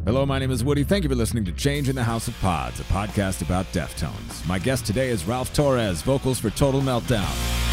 Hello, my name is Woody. Thank you for listening to Change in the House of Pods, a podcast about Deftones. My guest today is Ralph Torres, vocals for Total Meltdown.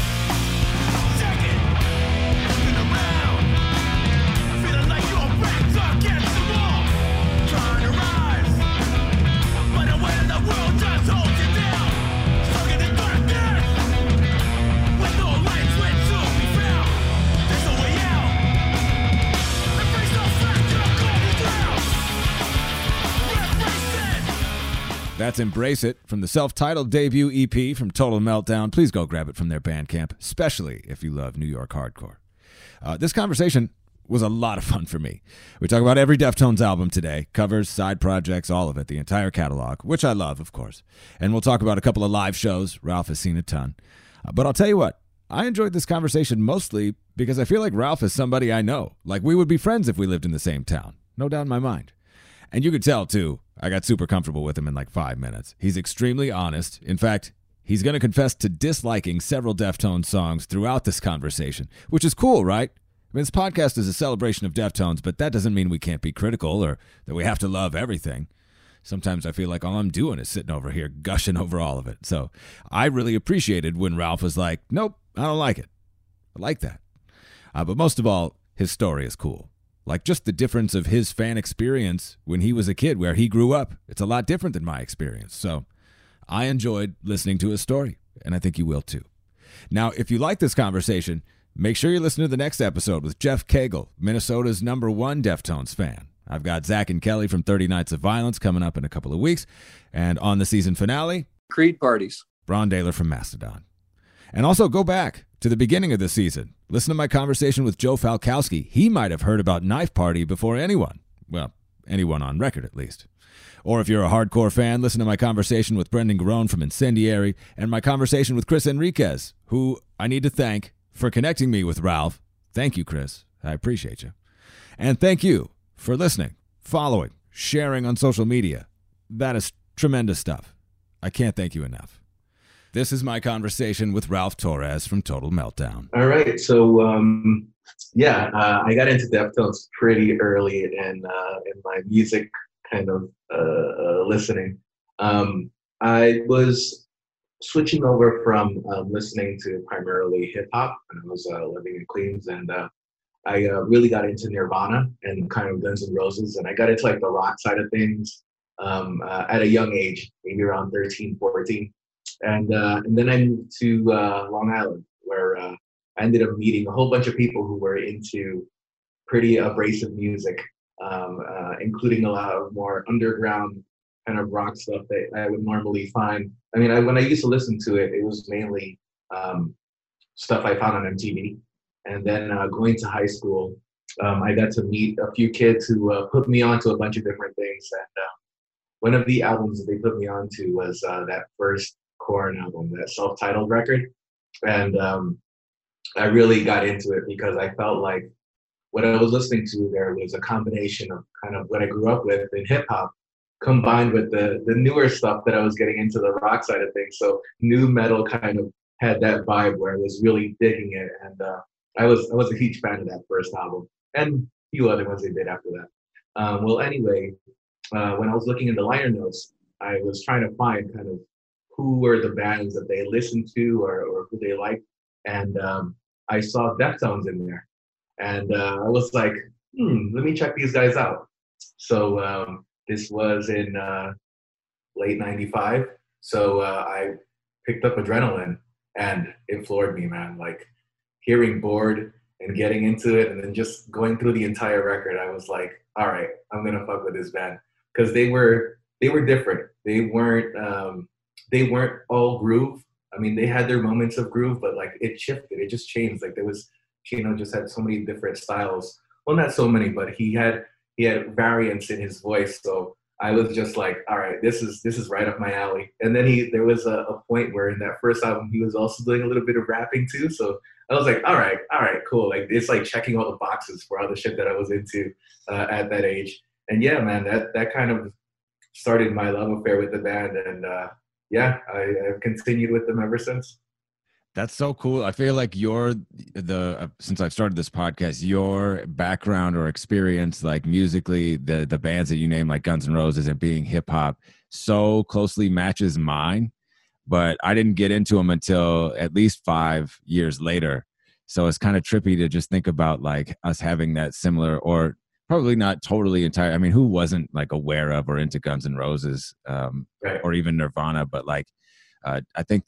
That's Embrace It from the self-titled debut EP from Total Meltdown. Please go grab it from their Bandcamp, especially if you love New York hardcore. This conversation was a lot of fun for me. We talk about every Deftones album today, covers, side projects, all of it, the entire catalog, which I love, of course. And we'll talk about a couple of live shows. Ralph has seen a ton. But I'll tell you what, I enjoyed this conversation mostly because I feel like Ralph is somebody I know. Like we would be friends if we lived in the same town. No doubt in my mind. And you could tell, too, I got super comfortable with him in like 5 minutes. He's extremely honest. In fact, he's going to confess to disliking several Deftones songs throughout this conversation, which is cool, right? I mean, this podcast is a celebration of Deftones, but that doesn't mean we can't be critical or that we have to love everything. Sometimes I feel like all I'm doing is sitting over here gushing over all of it. So I really appreciated when Ralph was like, nope, I don't like it. I like that. But most of all, his story is cool. Like just the difference of his fan experience when he was a kid, where he grew up. It's a lot different than my experience. So I enjoyed listening to his story, and I think you will too. Now, if you like this conversation, make sure you listen to the next episode with Jeff Cagle, Minnesota's #1 Deftones fan. I've got Zach and Kelly from 30 Nights of Violence coming up in a couple of weeks. And on the season finale, Creed parties. Braun Daler from Mastodon. And also go back to the beginning of the season. Listen to my conversation with Joe Falkowski. He might have heard about Knife Party before anyone. Well, anyone on record at least. Or if you're a hardcore fan, listen to my conversation with Brendan Garone from Incendiary and my conversation with Chris Enriquez, who I need to thank for connecting me with Ralph. Thank you, Chris. I appreciate you. And thank you for listening, following, sharing on social media. That is tremendous stuff. I can't thank you enough. This is my conversation with Ralph Torres from Total Meltdown. All right. So, I got into Deftones pretty early in my music kind of listening. I was switching over from listening to primarily hip-hop when I was living in Queens. And I really got into Nirvana and kind of Guns N' Roses. And I got into like the rock side of things at a young age, maybe around 13, 14. And then I moved to Long Island, where I ended up meeting a whole bunch of people who were into pretty abrasive music, including a lot of more underground kind of rock stuff that I would normally find. I mean, when I used to listen to it, it was mainly stuff I found on MTV. And then going to high school, I got to meet a few kids who put me onto a bunch of different things. And one of the albums that they put me onto was that first Korn album, that self-titled record. And I really got into it because I felt like what I was listening to there was a combination of kind of what I grew up with in hip-hop combined with the newer stuff that I was getting into the rock side of things. So new metal kind of had that vibe where I was really digging it. And I was a huge fan of that first album and a few other ones they did after that. Anyway, when I was looking in the liner notes, I was trying to find kind of who were the bands that they listened to or who they liked. And I saw Deftones in there. And I was like, let me check these guys out. So this was in late 95. So I picked up Adrenaline and it floored me, man. Like hearing Bored and getting into it and then just going through the entire record, I was like, all right, I'm going to fuck with this band. Because they were different. They weren't all groove. I mean, they had their moments of groove, but like it shifted. It just changed. Like there was, Chino just had so many different styles. Well, not so many, but he had variance in his voice. So I was just like, all right, this is right up my alley. And then there was a point where in that first album, he was also doing a little bit of rapping too. So I was like, all right, cool. Like it's like checking all the boxes for all the shit that I was into at that age. And yeah, man, that kind of started my love affair with the band. And I've continued with them ever since. That's so cool. I feel like you're since I've started this podcast, your background or experience, like musically, the bands that you name, like Guns N' Roses and being hip hop, so closely matches mine. But I didn't get into them until at least 5 years later. So it's kind of trippy to just think about like us having that similar, or probably not totally entire. I mean, who wasn't like aware of or into Guns N' Roses, Right. or even Nirvana? But like, I think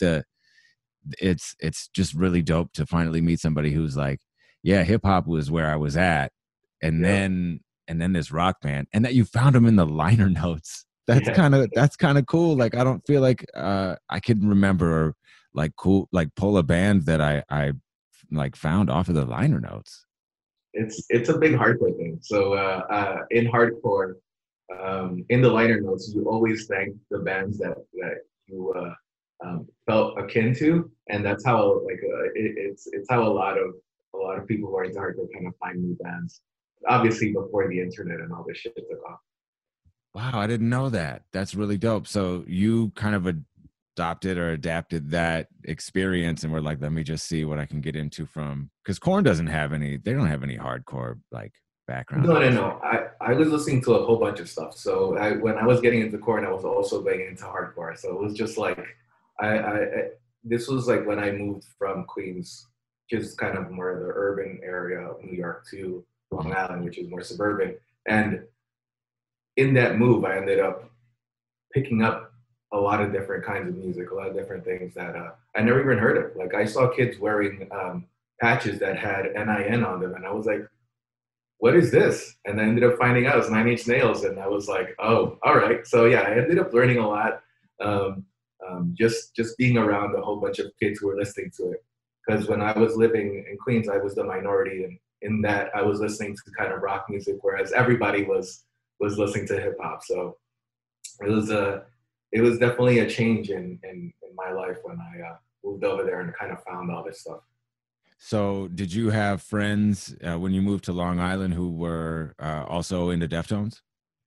it's just really dope to finally meet somebody who's like, yeah, hip hop was where I was at, and Yep. then this rock band, and that you found them in the liner notes. Yeah. That's kind of cool. Like I don't feel like I can remember like cool like pull a band that I like found off of the liner notes. It's a big hardcore thing. So in hardcore, in the liner notes, you always thank the bands that you felt akin to, and that's how like it's how a lot of people who are into hardcore kind of find new bands. Obviously, before the internet and all this shit took off. Wow, I didn't know that. That's really dope. So you kind of adopted or adapted that experience and were like, let me just see what I can get into from, because Corn doesn't have any, they don't have any hardcore like background No, in no, music. no. I was listening to a whole bunch of stuff. So when I was getting into corn, I was also getting into hardcore. So it was just like I this was like when I moved from Queens, just kind of more the urban area of New York, to Long Mhm. Island, which is more suburban. And in that move, I ended up picking up a lot of different kinds of music, a lot of different things that I never even heard of. Like I saw kids wearing patches that had NIN on them, and I was like, what is this? And I ended up finding out it's Nine Inch Nails, and I was like, oh, all right. So yeah, I ended up learning a lot, um, just being around a whole bunch of kids who were listening to it. Because when I was living in Queens, I was the minority, and in that I was listening to kind of rock music, whereas everybody was listening to hip hop. So it was a it was definitely a change in my life when I moved over there and kind of found all this stuff. So did you have friends when you moved to Long Island who were also into Deftones?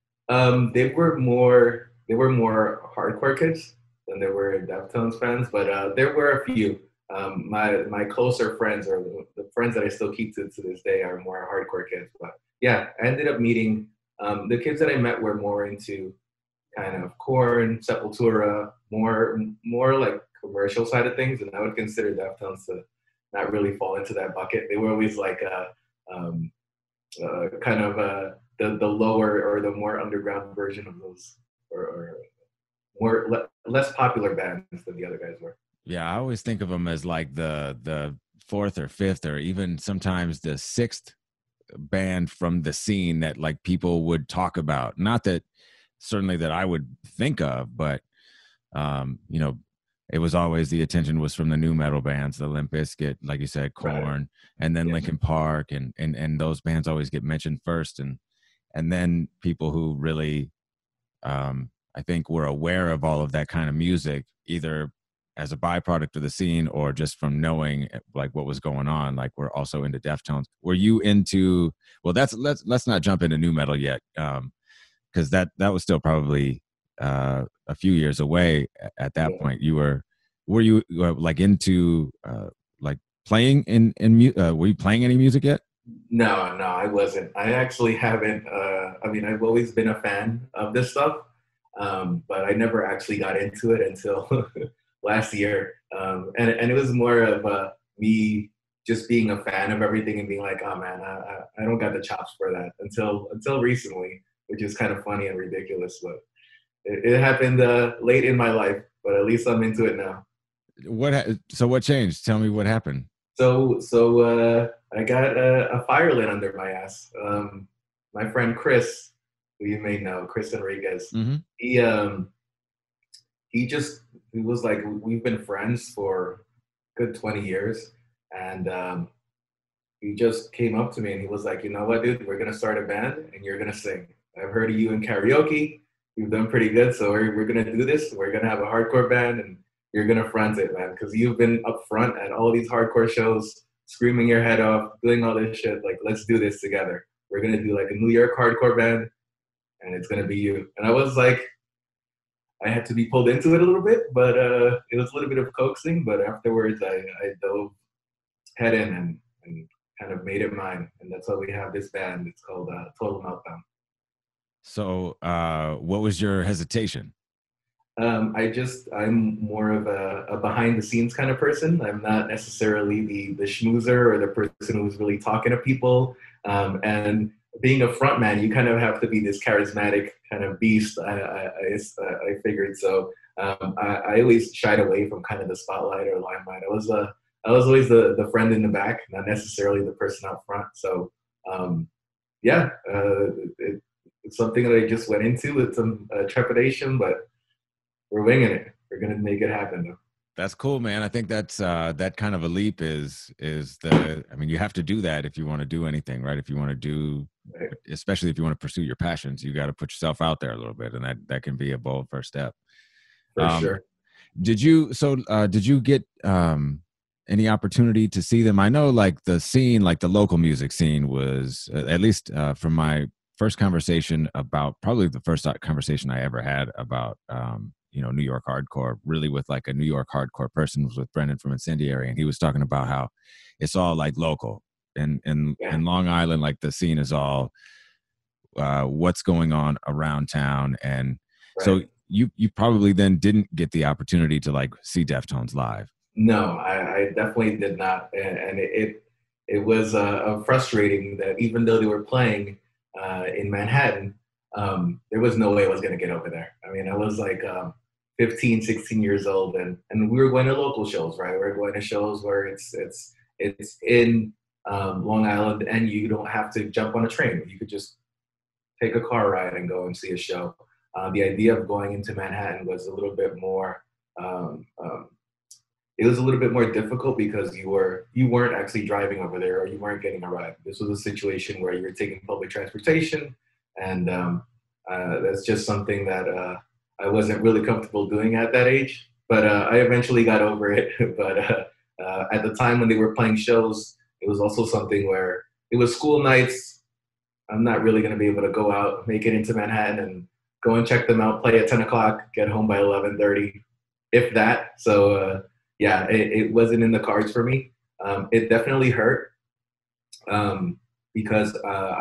They were more hardcore kids than they were Deftones fans, but there were a few. My closer friends, or the friends that I still keep to this day, are more hardcore kids. But yeah, I ended up meeting the kids that I met were more into kind of Corn, Sepultura, more like commercial side of things, and I would consider Deftones to not really fall into that bucket. They were always like um, kind of the lower or the more underground version of those, or less popular bands than the other guys were. Yeah, I always think of them as like the fourth or fifth or even sometimes the sixth band from the scene that like people would talk about. Not that certainly that I would think of, but you know, it was always the attention was from the new metal bands, the Limp Bizkit, like you said, Right. Corn, and then Yes. Linkin Park, and those bands always get mentioned first, and then people who really, I think, were aware of all of that kind of music, either as a byproduct of the scene or just from knowing like what was going on. Like we're also into Deftones. Were you into? Well, that's let's not jump into new metal yet, because that was still probably a few years away at that Yeah. point. Were you like into like playing were you playing any music yet? No, no, I wasn't. I actually haven't. I mean, I've always been a fan of this stuff, but I never actually got into it until last year. And it was more of me just being a fan of everything and being like, oh man, I don't got the chops for that until recently, which is kind of funny and ridiculous. But it happened late in my life, but at least I'm into it now. So what changed? Tell me what happened. So I got a fire lit under my ass. My friend Chris, who you may know, Chris Enriquez, Mm-hmm. he um, he just he was like, we've been friends for good 20 years, and he just came up to me and he was like, you know what, dude, we're gonna start a band and you're gonna sing. I've heard of you in karaoke. You've done pretty good, so we're gonna do this. We're gonna have a hardcore band, and you're gonna front it, man, because you've been up front at all these hardcore shows, screaming your head off, doing all this shit. Like, let's do this together. We're gonna do like a New York hardcore band, and it's gonna be you. And I was like, I had to be pulled into it a little bit, but it was a little bit of coaxing. But afterwards, I dove head in and kind of made it mine, and that's why we have this band. It's called Total Meltdown. So, what was your hesitation? I'm more of a behind the scenes kind of person. I'm not necessarily the schmoozer or the person who's really talking to people. And being a front man, you kind of have to be this charismatic kind of beast. I figured so. I always shied away from kind of the spotlight or limelight. I was always the friend in the back, not necessarily the person out front. So um, yeah, it's something that I just went into with some trepidation, but we're winging it. We're gonna make it happen. Though. That's cool, man. I think that's that kind of a leap is the. I mean, you have to do that if you want to do anything, right? If you want to do, Right. especially if you want to pursue your passions, you got to put yourself out there a little bit, and that can be a bold first step. For Um, sure. did you get any opportunity to see them? I know, like the scene, like the local music scene, was at least from my first conversation about probably the first conversation I ever had about New York hardcore, really with like a New York hardcore person, was with Brendan from Incendiary, and he was talking about how it's all like local and Yeah. in Long Island, like the scene is all what's going on around town, and so Right. you probably then didn't get the opportunity to like see Deftones live. No, I definitely did not, and it was frustrating that even though they were playing in Manhattan, there was no way I was going to get over there. I mean, I was like 15, 16 years old, and we were going to local shows, right? We were going to shows where it's in Long Island, and you don't have to jump on a train. You could just take a car ride and go and see a show. The idea of going into Manhattan was a little bit more. Um, um, it was a little bit more difficult because you weren't actually driving over there or you weren't getting a ride. This was a situation where you were taking public transportation, and that's just something that I wasn't really comfortable doing at that age. But I eventually got over it. But at the time when they were playing shows, it was also something where it was school nights. I'm not really going to be able to go out, make it into Manhattan, and go and check them out, play at 10 o'clock, get home by 11:30, if that. So yeah, it wasn't in the cards for me. It definitely hurt because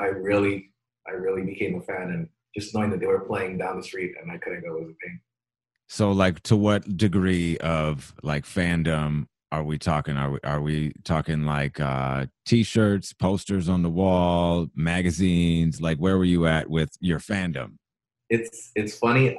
I really became a fan, and just knowing that they were playing down the street and I couldn't go was a pain. So, like, to what degree of like fandom are we talking? Are we talking like t-shirts, posters on the wall, magazines? Like, where were you at with your fandom? It's funny.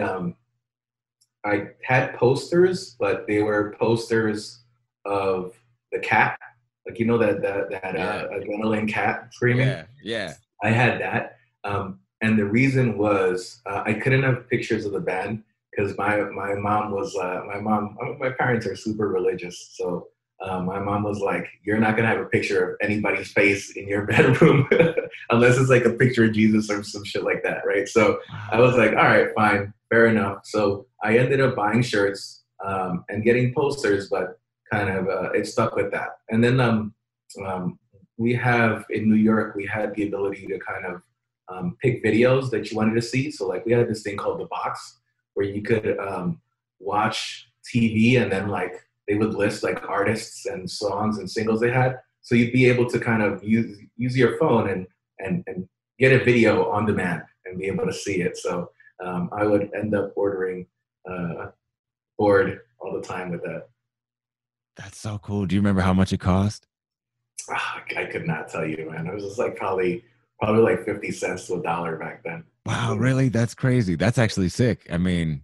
I had posters, but they were posters of the cat, like you know that Yeah, adrenaline cat screaming. yeah, yeah. I had that, and the reason was I couldn't have pictures of the band because my mom was my parents are super religious, so my mom was like, "You're not gonna have a picture of anybody's face in your bedroom unless it's like a picture of Jesus or some shit like that, right?" So I was Wow. like, "All right, fine, fair enough." So I ended up buying shirts and getting posters, but kind of it stuck with that, and then um, we have in New York, we had the ability to kind of pick videos that you wanted to see. So like we had this thing called the box where you could watch TV and then like they would list like artists and songs and singles they had. So you'd be able to kind of use your phone and get a video on demand and be able to see it. So I would end up ordering uh, board all the time with that. That's so cool. Do you remember how much it cost? I could not tell you, man. It was just like probably like 50 cents to a dollar back then. Wow, really? That's crazy. That's actually sick. I mean,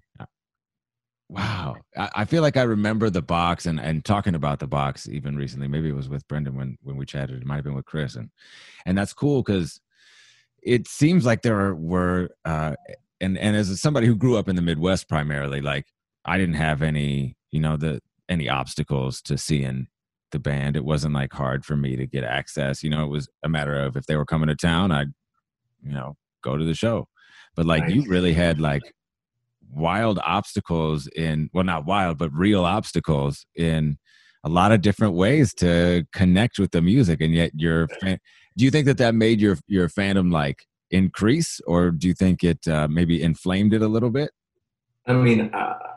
wow. I feel like I remember the box and talking about the box even recently. Maybe it was with Brendan when we chatted. It might have been with Chris. And that's cool because it seems like were and as somebody who grew up in the Midwest primarily, like I didn't have any, any obstacles to seeing the band. It wasn't like hard for me to get access. It was a matter of if they were coming to town, I'd, go to the show. But like you Nice. really had like wild obstacles in, well, not wild, but real obstacles in a lot of different ways to connect with the music. And yet do you think that made your fandom like increase, or do you think it maybe inflamed it a little bit? I mean,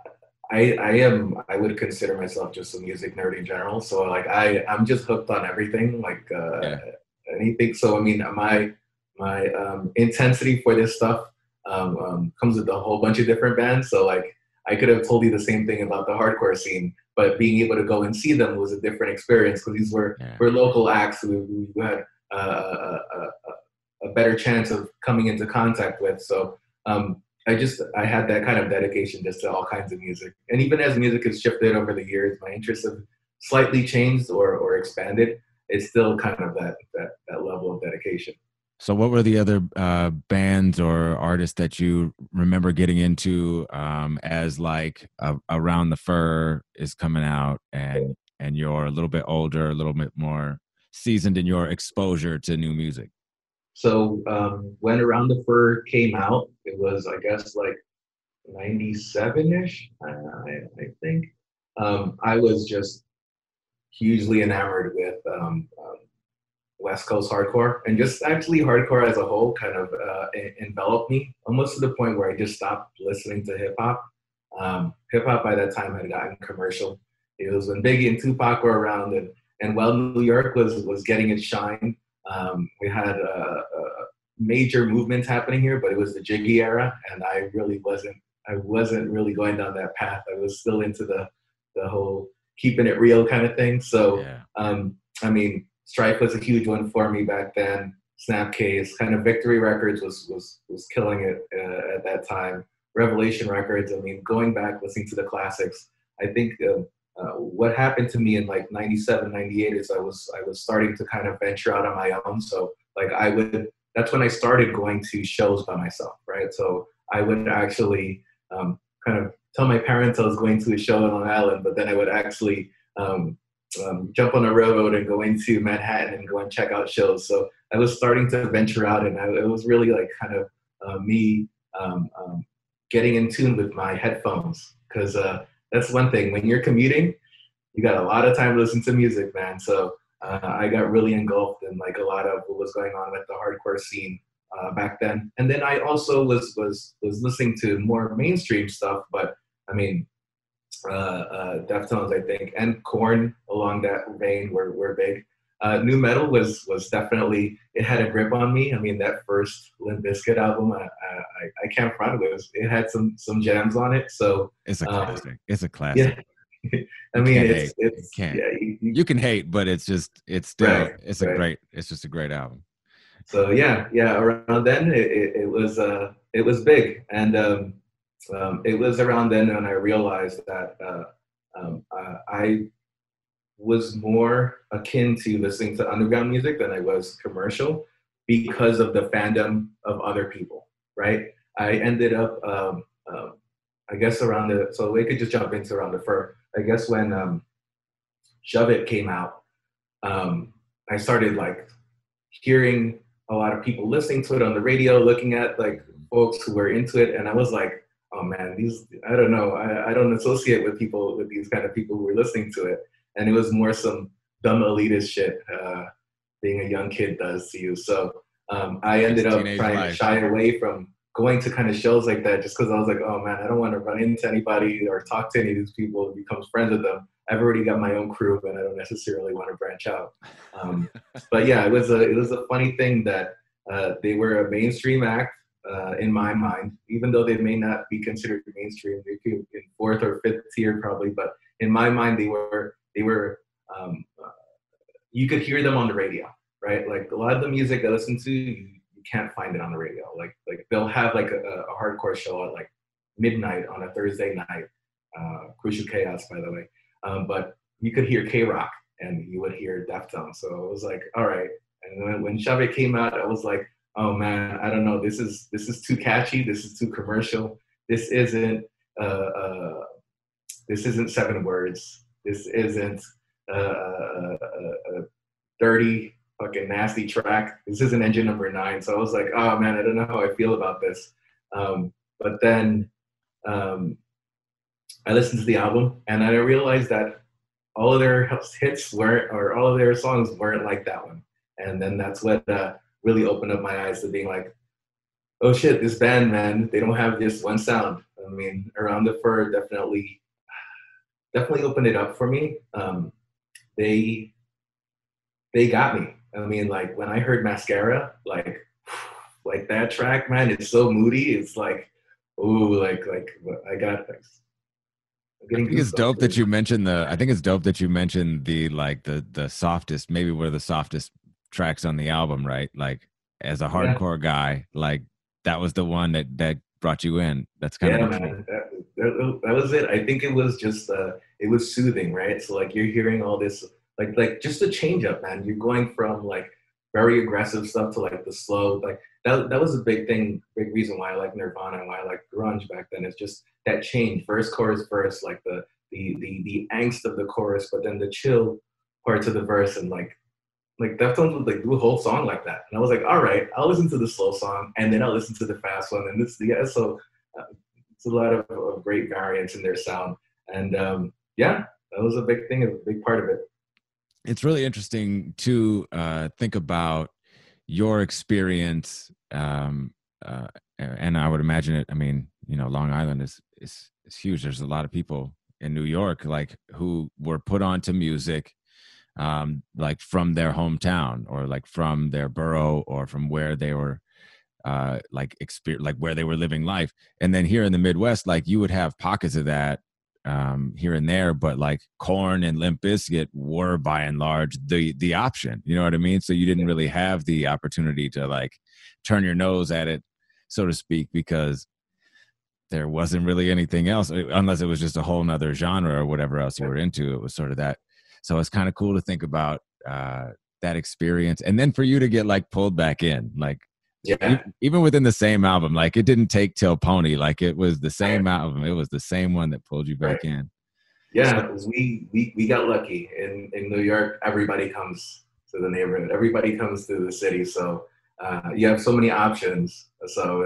I would consider myself just a music nerd in general. So like I'm just hooked on everything, like Yeah. anything. So I mean, my intensity for this stuff comes with a whole bunch of different bands. So like I could have told you the same thing about the hardcore scene, but being able to go and see them was a different experience because these Yeah. were local acts who had a better chance of coming into contact with. So I had that kind of dedication just to all kinds of music. And even as music has shifted over the years, my interests have slightly changed or expanded. It's still kind of that level of dedication. So, what were the other bands or artists that you remember getting into as like Around the Fur is coming out, and you're a little bit older, a little bit more seasoned in your exposure to new music? So when Around the Fur came out, it was I guess like 97-ish, I think. I was just hugely enamored with West Coast hardcore, and just actually hardcore as a whole kind of enveloped me almost to the point where I just stopped listening to hip hop. Hip hop by that time had gotten commercial. It was when Biggie and Tupac were around, and while New York was getting its shine, we had a major movements happening here, but it was the Jiggy era, and I wasn't really going down that path. I was still into the whole keeping it real kind of thing. So Yeah. I mean, Strife was a huge one for me back then. Snapcase, kind of Victory Records was killing it at that time. Revelation Records. I mean, going back listening to the classics. I think what happened to me in like 97, 98 is I was starting to kind of venture out on my own. So like I would that's when I started going to shows by myself, right? So I would actually kind of tell my parents I was going to a show in Long Island, but then I would actually jump on a railroad and go into Manhattan and go and check out shows. So I was starting to venture out, and it was really like kind of me getting in tune with my headphones because that's one thing. When you're commuting, you got a lot of time to listen to music, man. So I got really engulfed in like a lot of what was going on with the hardcore scene back then. And then I also was listening to more mainstream stuff, but I mean, Deftones, I think, and Korn along that vein were big. New metal was definitely it had a grip on me. I mean, that first Limp Bizkit album, I can't front it. It had some jams on it. So It's a classic. It's a classic. yeah, I You mean, can't hate. You it's can't. yeah, You can hate, but it's still, right, it's a right. great, it's just a great album. So yeah. Around then, it was big, and it was around then when I realized that I was more akin to listening to underground music than I was commercial because of the fandom of other people, right? I ended up, I guess, so we could just jump into Around the Fur. I guess when Shove It came out, I started like hearing a lot of people listening to it on the radio, looking at like folks who were into it, and I was like, oh man, these I don't know, I don't associate with people with these kind of people who were listening to it, and it was more some dumb elitist shit being a young kid does to you. So I It's ended up teenage trying to life. shy away from going to kind of shows like that just because I was like, oh man, I don't want to run into anybody or talk to any of these people and become friends with them. I've already got my own crew and I don't necessarily want to branch out. Um, but yeah, it was a funny thing that they were a mainstream act in my mind, even though they may not be considered mainstream. They could in fourth or fifth tier probably, but in my mind they were you could hear them on the radio, right? Like a lot of the music I listen to, you can't find it on the radio. Like they'll have like a hardcore show at like midnight on a Thursday night. Crucial Chaos, by the way. But you could hear K Rock and you would hear Deftones. So it was like, all right. And when Shove It came out, I was like, oh man, I don't know. This is too catchy. This is too commercial. This isn't uh, uh, this isn't seven words. This isn't a dirty, fucking nasty track. This isn't Engine Number Nine. So I was like, oh man, I don't know how I feel about this. But then um, I listened to the album and I realized that all of their hits weren't, or all of their songs weren't like that one. And then that's what really opened up my eyes to being like, oh shit, this band, man, they don't have just one sound. I mean, Around the Fur definitely opened it up for me. They they got me. I mean, like when I heard Mascara, like that track, man, it's so moody. It's like, ooh, like I'm I getting think it's goosebumps dope right that you now. mentioned the. I think it's dope that you mentioned the like the softest, maybe one of the softest tracks on the album, right? Like as a Yeah, hardcore guy, like that was the one that brought you in. That's kind of yeah, interesting. man, that was it. I think it was just it was soothing, right? So like you're hearing all this, like just a change up, man. You're going from like very aggressive stuff to like the slow, like that was a big thing, big reason why I like Nirvana and why I like grunge back then. It's just that change, verse, chorus, verse, like the angst of the chorus, but then the chill parts of the verse, and like Deftones would like do a whole song like that, and I was like, all right, I'll listen to the slow song, and then I'll listen to the fast one, and this, yeah. So it's a lot of great variance in their sound, and yeah, that was a big thing, a big part of it. It's really interesting to think about your experience, and I would imagine it. I mean, Long Island is huge. There's a lot of people in New York like who were put onto music, like from their hometown or like from their borough or from where they were like where they were living life. And then here in the Midwest, like you would have pockets of that here and there, but like Corn and Limp Bizkit were by and large the option. You know what I mean? So you didn't really have the opportunity to like turn your nose at it, so to speak, because there wasn't really anything else unless it was just a whole nother genre or whatever else you were into. It was sort of that. So it's kind of cool to think about that experience, and then for you to get like pulled back in, like Yeah, even within the same album, like it didn't take till Pony, like it was the same album, it was the same one that pulled you right. back in. So Yeah, because we got lucky in New York. Everybody comes to the neighborhood. Everybody comes to the city. So you have so many options. So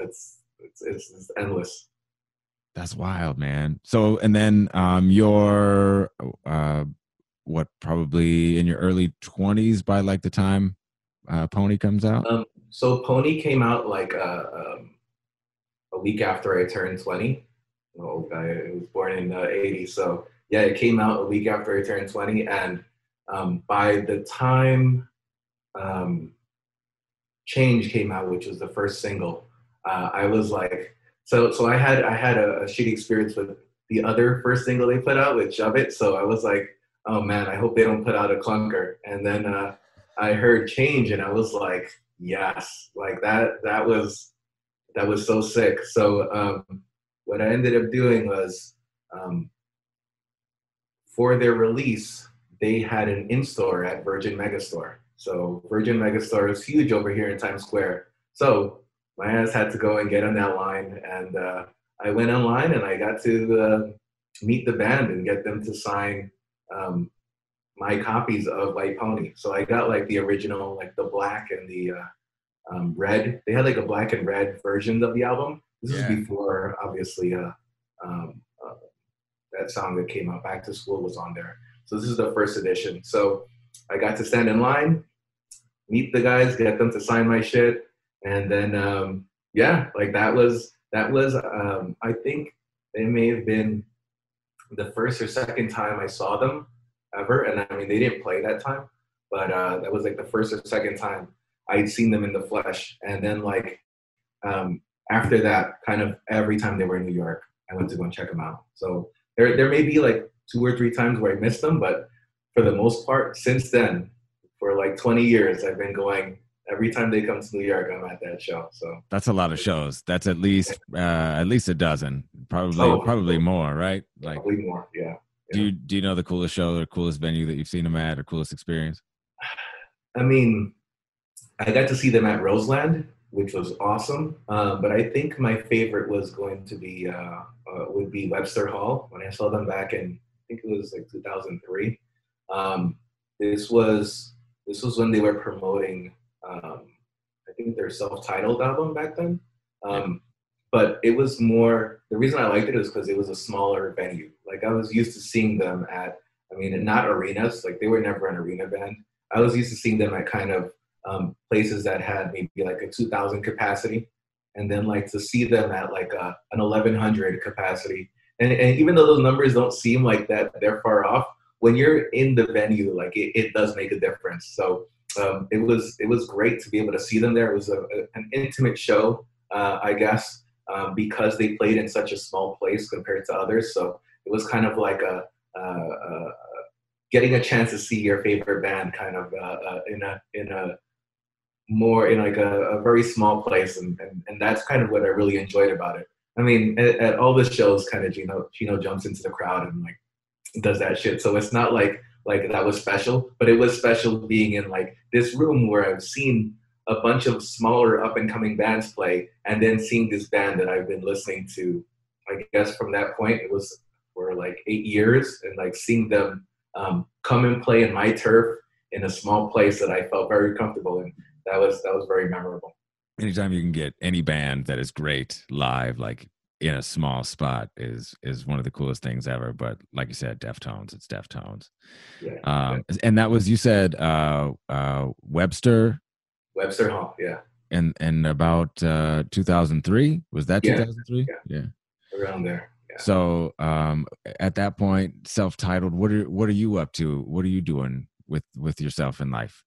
it's endless. that's wild, man. So and then you're what, probably in your early 20s by like the time Pony comes out. So Pony came out like a week after I turned 20. Oh, I was born in '80, so yeah, it came out a week after I turned 20, and by the time um, Change came out, which was the first single, I was like, so I had a shitty experience with the other first single they put out with Shove It, so I was like, oh man, I hope they don't put out a clunker. And then I heard Change, and I was like, yes, like that was so sick. So what I ended up doing was um, for their release, they had an in-store at Virgin Megastore. So Virgin Megastore is huge over here in Times Square. So my ass had to go and get on that line, and I went online and I got to meet the band and get them to sign um, my copies of White Pony. So I got like the original, like the black and the red. They had like a black and red version of the album. This is Yeah. before, obviously, um, uh, that song that came out, Back to School, was on there. So this is the first edition. So I got to stand in line, meet the guys, get them to sign my shit, and then yeah, like that was I think they may have been the first or second time I saw them ever, and I mean they didn't play that time, but that was like the first or second time I'd seen them in the flesh, and then like um, after that, kind of every time they were in New York, I went to go and check them out. So there may be like two or three times where I missed them, but for the most part, since then, for like 20 years, I've been going. Every time they come to New York, I'm at that show. So That's a lot of shows. That's at least a dozen, oh, probably more, right? Like, probably more. Yeah, do yeah. you know the coolest show or coolest venue that you've seen them at or coolest experience? I mean, I got to see them at Roseland, which was awesome. But I think my favorite was going to be would be Webster Hall when I saw them back in, I think it was like 2003. Um, this was this was when they were promoting I think their self-titled album back then. Yeah. Um, but it was more, the reason I liked it is because it was a smaller venue. Like I was used to seeing them at, I mean, not arenas. Like they were never an arena band. I was used to seeing them at kind of places that had maybe like a 2,000 capacity, and then like to see them at like an 1100 capacity, and even though those numbers don't seem like that they're far off, when you're in the venue, like it does make a difference. So it was great to be able to see them there. It was an intimate show, I guess, because they played in such a small place compared to others. So it was kind of like a getting a chance to see your favorite band kind of in a more in like a very small place, and that's kind of what I really enjoyed about it. I mean, at all the shows, kind of Gino jumps into the crowd and like does that shit. So it's not like that was special, but it was special being in like this room where I've seen a bunch of smaller up and coming bands play, and then seeing this band that I've been listening to. I guess from that point it was for like 8 years, and like seeing them come and play in my turf in a small place that I felt very comfortable in. That was very memorable. Anytime you can get any band that is great live, like in a small spot, is one of the coolest things ever. But like you said, Deftones, it's Deftones. Yeah. And that was, you said, Webster. Webster Hall, yeah. And about 2003, was that Yeah, 2003? yeah, around there. Yeah. So at that point, self-titled, what are you up to? What are you doing with yourself in life?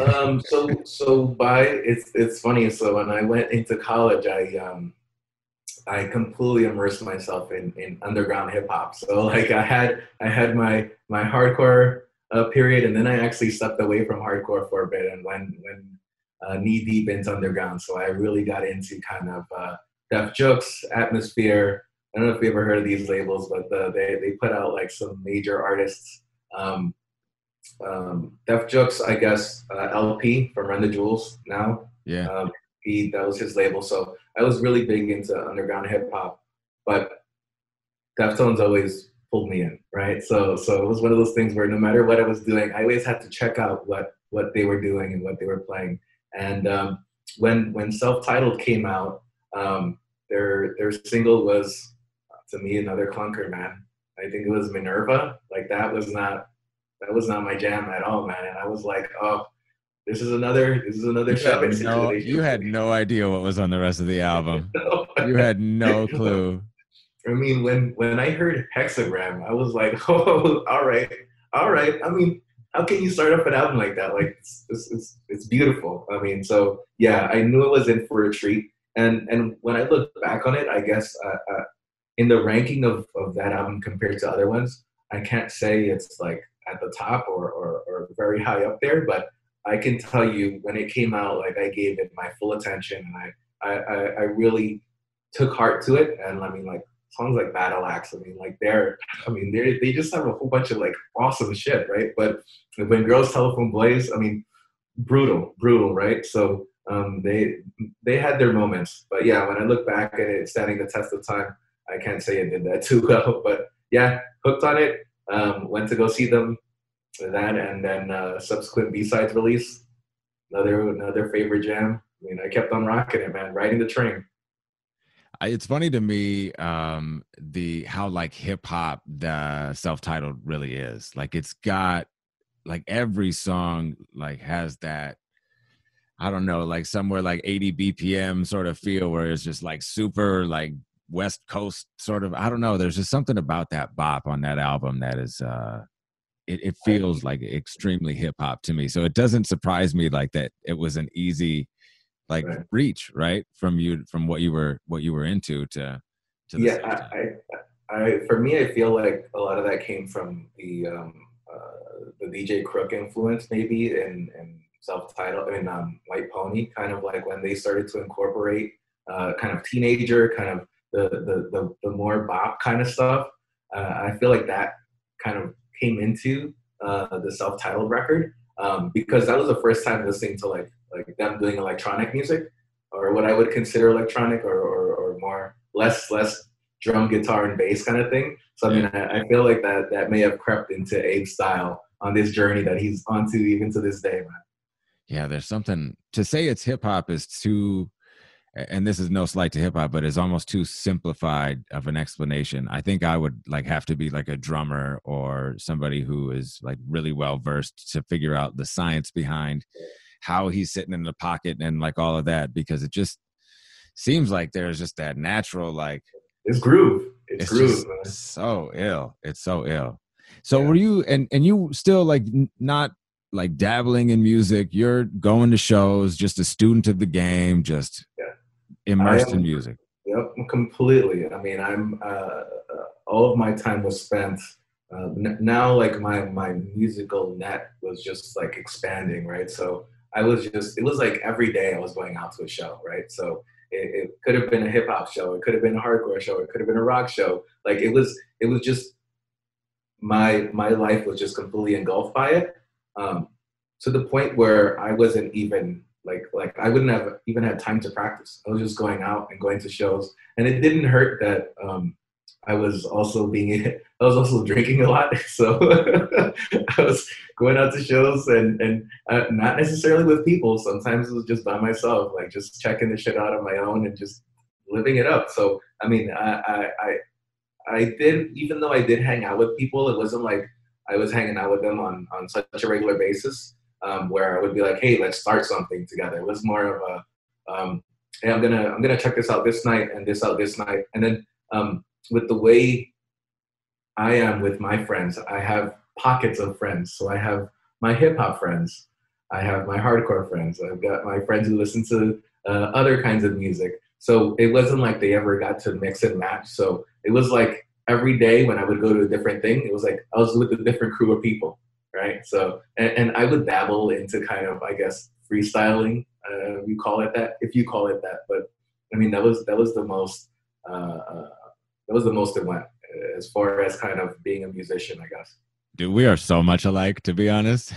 It's funny. So when I went into college, I completely immersed myself in underground hip hop. So like I had my hardcore period, and then I actually stepped away from hardcore for a bit and went knee deep into underground. So I really got into kind of Def Jux, Atmosphere. I don't know if you ever heard of these labels, but they put out like some major artists. Def Jux, I guess, LP from Run the Jewels now. Yeah. That was his label. So I was really big into underground hip hop, but Deftones always pulled me in, right? So it was one of those things where no matter what I was doing, I always had to check out what they were doing and what they were playing. And when Self-Titled came out, their single was, to me, another clunker, man. I think it was Minerva. Like that was not my jam at all, man. And I was like, oh, this is another Shepard situation. You had no idea what was on the rest of the album. You had no clue. I mean, when I heard Hexagram, I was like, oh, all right. I mean, how can you start off an album like that? Like, it's beautiful. I mean, so yeah, I knew it was in for a treat. And when I look back on it, I guess in the ranking of that album compared to other ones, I can't say it's like at the top or very high up there, but I can tell you when it came out, like I gave it my full attention, and I really took heart to it. And I mean, like songs like Battle Axe, I mean, like they just have a whole bunch of like awesome shit, right? But when Girls Telephone Blaze, I mean, brutal, right? So they had their moments, but yeah, when I look back at it standing the test of time, I can't say it did that too well. But yeah, hooked on it. Went to go see them. That and then subsequent B-sides release, another favorite jam. I mean, I kept on rocking it, man, riding the train. It's funny to me the how like hip hop the self-titled really is. Like it's got like every song like has that, I don't know, like somewhere like 80 BPM sort of feel where it's just like super like West Coast sort of, I don't know. There's just something about that bop on that album that is it feels like extremely hip hop to me. So it doesn't surprise me like that it was an easy like reach, right? From what you were into to the yeah. I for me, I feel like a lot of that came from the DJ Crook influence, maybe, and self-titled and White Pony, kind of like when they started to incorporate kind of teenager, kind of the more bop kind of stuff. I feel like that kind of came into the self-titled record because that was the first time listening to like them doing electronic music, or what I would consider electronic, or more less drum, guitar, and bass kind of thing. So I mean, I feel like that may have crept into Abe's style on this journey that he's onto even to this day, man. Yeah, there's something to say it's hip hop is too, and this is no slight to hip hop, but it's almost too simplified of an explanation. I think I would like have to be like a drummer or somebody who is like really well versed to figure out the science behind how he's sitting in the pocket and like all of that, because it just seems like there's just that natural, like, It's groove. It's it's groove, just man. so ill. It's so ill. So Yeah. were you, and you still like not like dabbling in music? You're going to shows, just a student of the game, just Yeah. I immersed in am. music. Yep, completely. I mean, all of my time was spent. Now, like my musical net was just like expanding, right? So I was just, it was like every day I was going out to a show, right? So it could have been a hip hop show, it could have been a hardcore show, it could have been a rock show. Like it was just my life was just completely engulfed by it, um, to the point where I wasn't even like I wouldn't have even had time to practice. I was just going out and going to shows, and it didn't hurt that I was also being I was also drinking a lot, so I was going out to shows and not necessarily with people. Sometimes it was just by myself, like just checking the shit out on my own and just living it up. So I mean, I did, even though I did hang out with people, it wasn't like I was hanging out with them on such a regular basis, where I would be like, hey, let's start something together. It was more of a, hey, I'm gonna check this out this night and this out this night. And then with the way I am with my friends, I have pockets of friends. So I have my hip hop friends, I have my hardcore friends, I've got my friends who listen to other kinds of music. So it wasn't like they ever got to mix and match. So it was like every day when I would go to a different thing, it was like I was with a different crew of people, right? So and I would dabble into kind of, I guess, freestyling. You call it that, if you call it that. But I mean, that was the most that was the most it went, as far as kind of being a musician, I guess. Dude, we are so much alike, to be honest.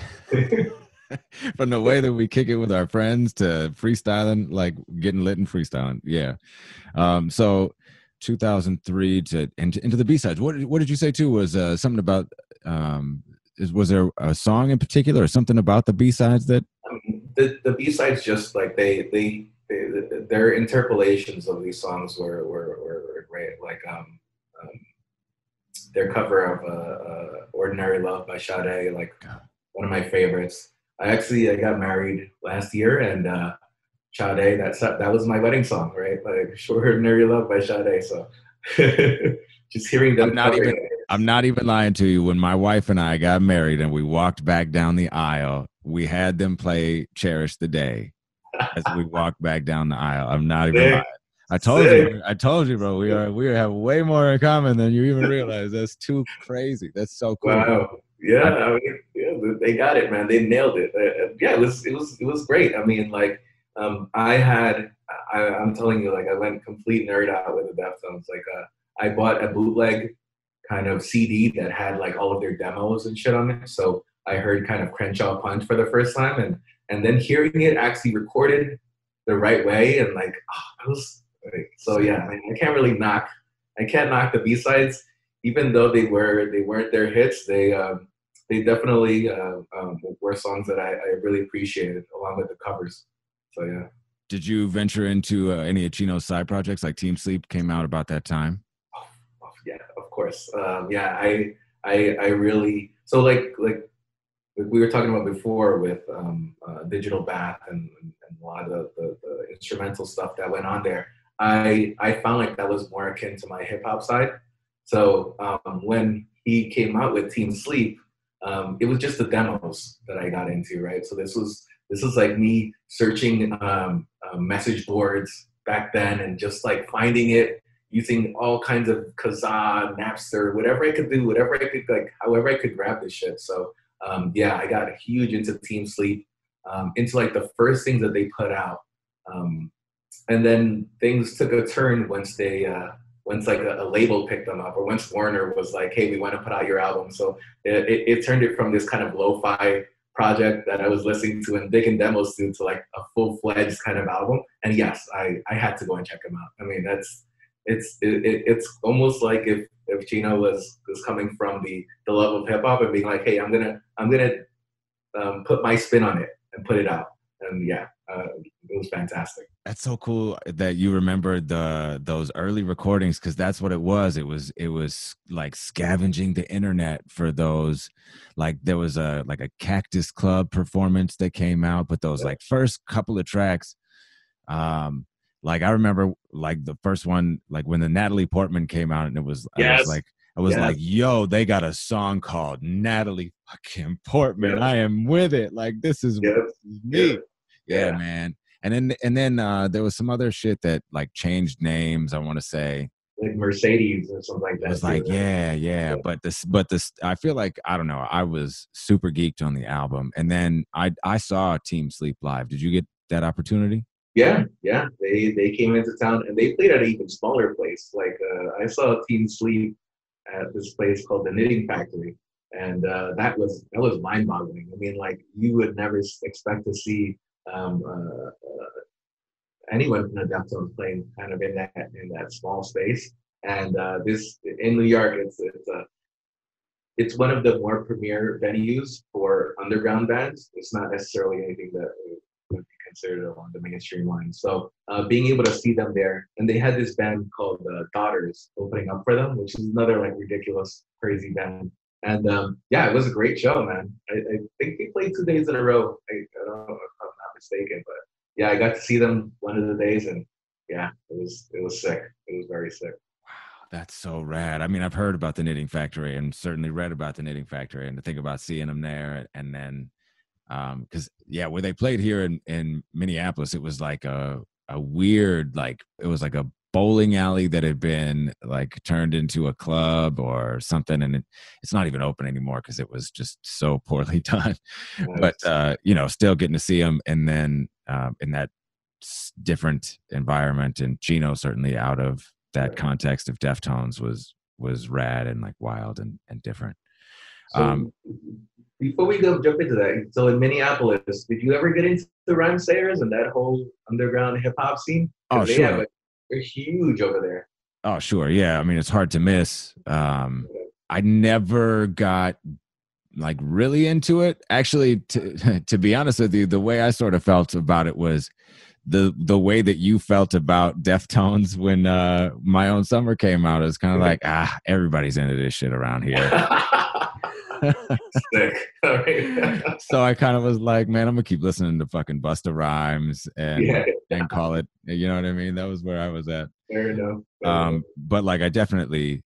From the way that we kick it with our friends to freestyling, like getting lit and freestyling. Yeah. So 2003 to into the B-sides. What did you say too was something about was there a song in particular or something about the B-sides that The B sides just like they their interpolations of these songs were great. Like um their cover of "Ordinary Love" by Sade, like one of my favorites. I got married last year, and Sade, that was my wedding song, right? Like "Ordinary Love" by Sade. So just hearing I'm them not covering even it. I'm not even lying to you. When my wife and I got married and we walked back down the aisle, we had them play "Cherish the Day" as we walked back down the aisle. I'm not even lying. Sick, I told sick. you. I told you, bro. We have way more in common than you even realize. That's too crazy. That's so cool. Wow. Yeah, I, I mean, yeah, they got it, man. They nailed it. Yeah, it was great. I mean, like, I'm telling you, like, I went complete nerd out with the Deftones. Like, I bought a bootleg kind of CD that had like all of their demos and shit on it. So I heard kind of Crenshaw Punch for the first time, and then hearing it actually recorded the right way, and like, oh, it was like, so yeah. I mean, I can't knock the B sides, even though they weren't their hits. They definitely were songs that I really appreciated, along with the covers. So yeah. did you venture into any of Chino's side projects? Like Team Sleep came out about that time. Oh, oh, yeah, of course. Yeah, I really, so like we were talking about before with Digital Bath and a lot of the instrumental stuff that went on there. I found like that was more akin to my hip hop side. So when he came out with Team Sleep, it was just the demos that I got into, right? So this was like me searching message boards back then and just like finding it using all kinds of Kazaa, Napster, whatever I could do, whatever I could like, however I could grab this shit. So yeah, I got huge into Team Sleep, into like the first things that they put out. Um, and then things took a turn once once like a label picked them up, or once Warner was like, hey, we want to put out your album. So it turned it from this kind of lo-fi project that I was listening to and digging demos to like a full-fledged kind of album. And yes, I had to go and check them out. I mean, it's almost like if Chino was coming from the love of hip hop and being like, hey, I'm gonna put my spin on it and put it out. And yeah, it was fantastic. That's so cool that you remember those early recordings, because that's what it was. It was like scavenging the internet for those. Like there was a like a Cactus Club performance that came out, but those like first couple of tracks, um, Like I remember like the first one, like when the Natalie Portman came out, and Yes. I was Yes. like, yo, they got a song called Natalie fucking Portman. Yep. I am with it. Like Yep. this is Yep. me. Yeah, Yeah. man. And then there was some other shit that like changed names, I want to say. Like Mercedes or something like It was that too. like, yeah, yeah. Yeah. But this, I feel like, I don't know. I was super geeked on the album. And then I saw Team Sleep live. Did you get that opportunity? Yeah, yeah. They came into town and they played at an even smaller place. Like I saw Teen Sleep at this place called the Knitting Factory, and that was mind boggling. I mean, like you would never expect to see um, uh, anyone from the Deftones playing kind of in that small space. And this in New York, it's one of the more premier venues for underground bands. It's not necessarily anything that would be considered along the mainstream line. So being able to see them there, and they had this band called Daughters opening up for them, which is another like ridiculous, crazy band. And yeah, it was a great show, man. I think they played 2 days in a row. I don't know if I'm not mistaken, but yeah, I got to see them one of the days, and yeah, it was sick. It was very sick. That's so rad. I mean, I've heard about the Knitting Factory and certainly read about the Knitting Factory, and to think about seeing them there. And then because yeah, where they played here in Minneapolis, it was like a weird, like it was like a bowling alley that had been like turned into a club or something, and it's not even open anymore because it was just so poorly done. But Nice. you know, still getting to see them, and then in that different environment, and Chino certainly out of that Right. context of Deftones was rad and like wild and different. So before we go jump into that, so in Minneapolis, did you ever get into the Rhyme Sayers and that whole underground hip hop scene? Oh Because they have sure. they're huge over there. Oh, sure. Yeah. I mean, it's hard to miss. I never got like really into it. Actually, to be honest with you, the way I sort of felt about it was the way that you felt about Deftones when My Own Summer came out. Is kind of like, everybody's into this shit around here. Sick. All right. So I kind of was like, man, I'm gonna keep listening to fucking Busta Rhymes Yeah, and call it. You know what I mean? That was where I was at. fair enough. Fair enough. But like, I definitely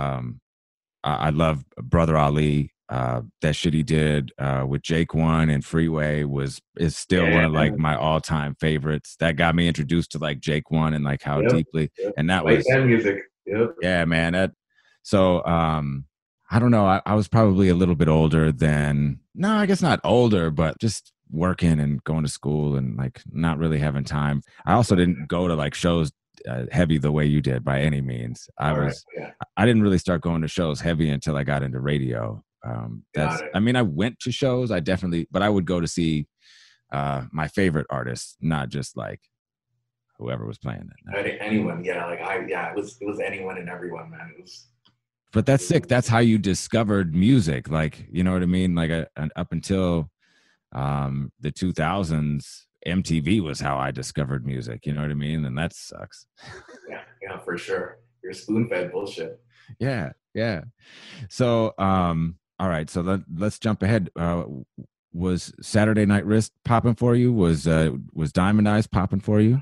I love Brother Ali. That shit he did with Jake One and Freeway is still one Yeah. of like my all time favorites. That got me introduced to like Jake One and like how Yep. deeply, Yep. and that White was band music. Yep. yeah, man. So I don't know. I was probably a little bit older than no, I guess not older, but just working and going to school and like not really having time. I also didn't go to like shows heavy the way you did by any means. All right. Yeah. I didn't really start going to shows heavy until I got into radio. Got it. I mean, I went to shows. But I would go to see my favorite artists, not just like whoever was playing that night. Anyone. Yeah. It was anyone and everyone, man. It was. But that's sick. That's how you discovered music. Like, you know what I mean? Like up until the 2000s, MTV was how I discovered music. You know what I mean? And that sucks. Yeah. Yeah. For sure. You're spoon fed bullshit. Yeah. Yeah. So, all right. So let's jump ahead. Was Saturday Night Wrist popping for you? Was Diamond Eyes popping for you?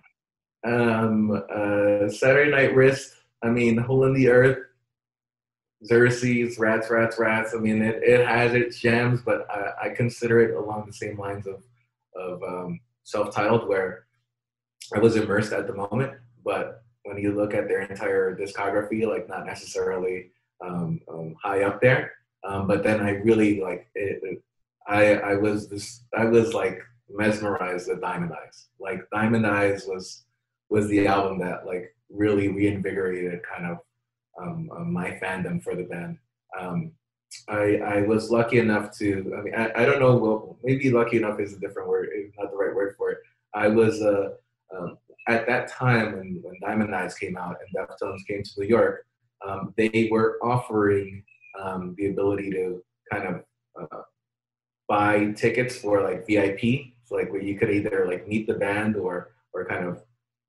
Saturday Night Wrist. I mean, Hole in the Earth, Xerxes, Rats, Rats, Rats. I mean, it has its gems, but I consider it along the same lines of self-titled, where I was immersed at the moment. But when you look at their entire discography, like not necessarily high up there. But then I really like it. I was like mesmerized with Diamond Eyes. Like Diamond Eyes was the album that like really reinvigorated kind of my fandom for the band. I was lucky enough to. I mean, I don't know. Well, maybe lucky enough is a different word. It's not the right word for it. I was at that time when Diamond Eyes came out and Deftones came to New York. They were offering the ability to kind of buy tickets for like VIP, so like where you could either like meet the band or kind of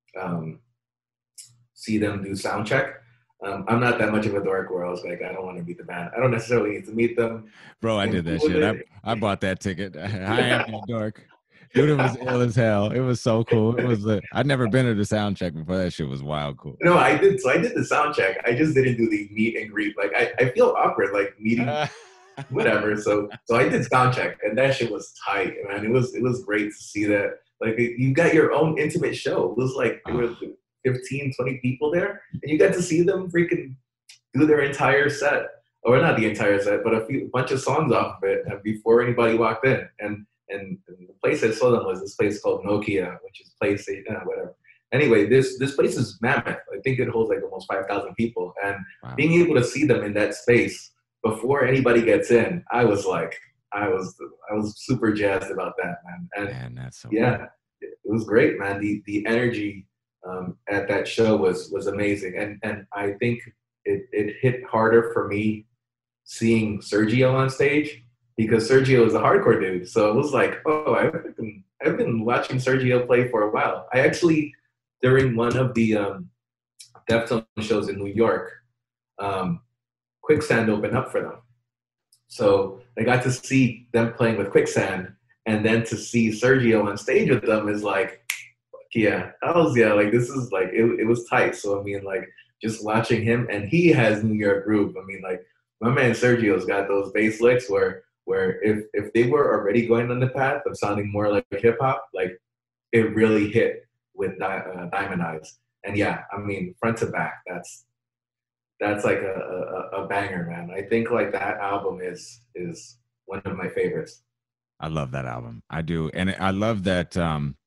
see them do sound check. I'm not that much of a dork where I was like, I don't want to meet the band. I don't necessarily need to meet them. Bro, I I'm did cool that with shit. it. I bought that ticket. I am a dork. Dude, it was ill as hell. It was so cool. It was. I'd never been to the sound check before. That shit was wild cool. No, I did. So I did the sound check. I just didn't do the meet and greet. Like I feel awkward, like meeting whatever. So I did sound check, and that shit was tight, man. It was great to see that. Like you got your own intimate show. It was like there were 15, 20 people there, and you got to see them freaking do their entire set, or not the entire set, but a bunch of songs off of it before anybody walked in. And the place I saw them was this place called Nokia, which is PlayStation, whatever. Anyway, this place is mammoth. I think it holds like almost 5,000 people, and being able to see them in that space before anybody gets in, I was super jazzed about that, man. And Man, that's so yeah, cool. it was great, man. The energy at that show was amazing, and I think it hit harder for me seeing Sergio on stage because Sergio is a hardcore dude. So it was like, oh, I've been watching Sergio play for a while. I actually during one of the Deftones shows in New York, Quicksand opened up for them. So I got to see them playing with Quicksand, and then to see Sergio on stage with them is like, yeah, hells yeah, like this is like it was tight. So I mean, like just watching him, and he has New York groove. I mean, like my man Sergio's got those bass licks where if they were already going on the path of sounding more like hip hop, like it really hit with Diamond Eyes. And yeah, I mean, front to back, that's like a banger, man. I think like that album is one of my favorites. I love that album. I do, and I love that.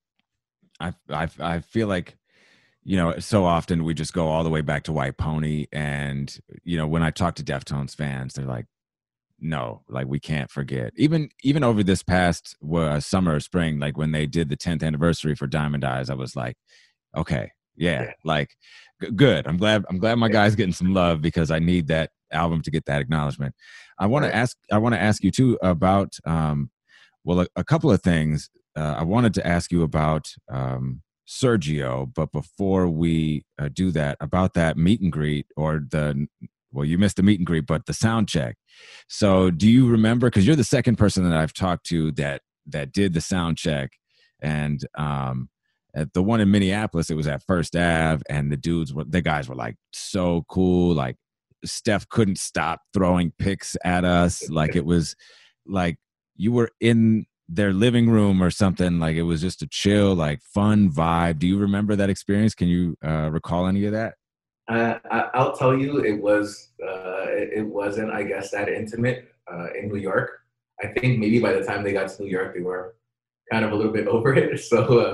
I feel like, so often we just go all the way back to White Pony, and when I talk to Deftones fans, they're like, no, like we can't forget. Even over this past summer or spring, like when they did the 10th anniversary for Diamond Eyes, I was like, okay, yeah, like good. I'm glad my guy's getting some love because I need that album to get that acknowledgement. I want to ask you too about a couple of things. I wanted to ask you about Sergio, but before we do that, about that meet and greet you missed the meet and greet, but the sound check. So do you remember, because you're the second person that I've talked to that did the sound check, and at the one in Minneapolis, it was at First Ave, and the guys were like so cool. Like Steph couldn't stop throwing picks at us. Like it was like you were in their living room or something. Like it was just a chill, like fun vibe. Do you remember that experience? Can you recall any of that? I'll tell you, it wasn't, I guess, that intimate in New York. I think maybe by the time they got to New York, they were kind of a little bit over it. So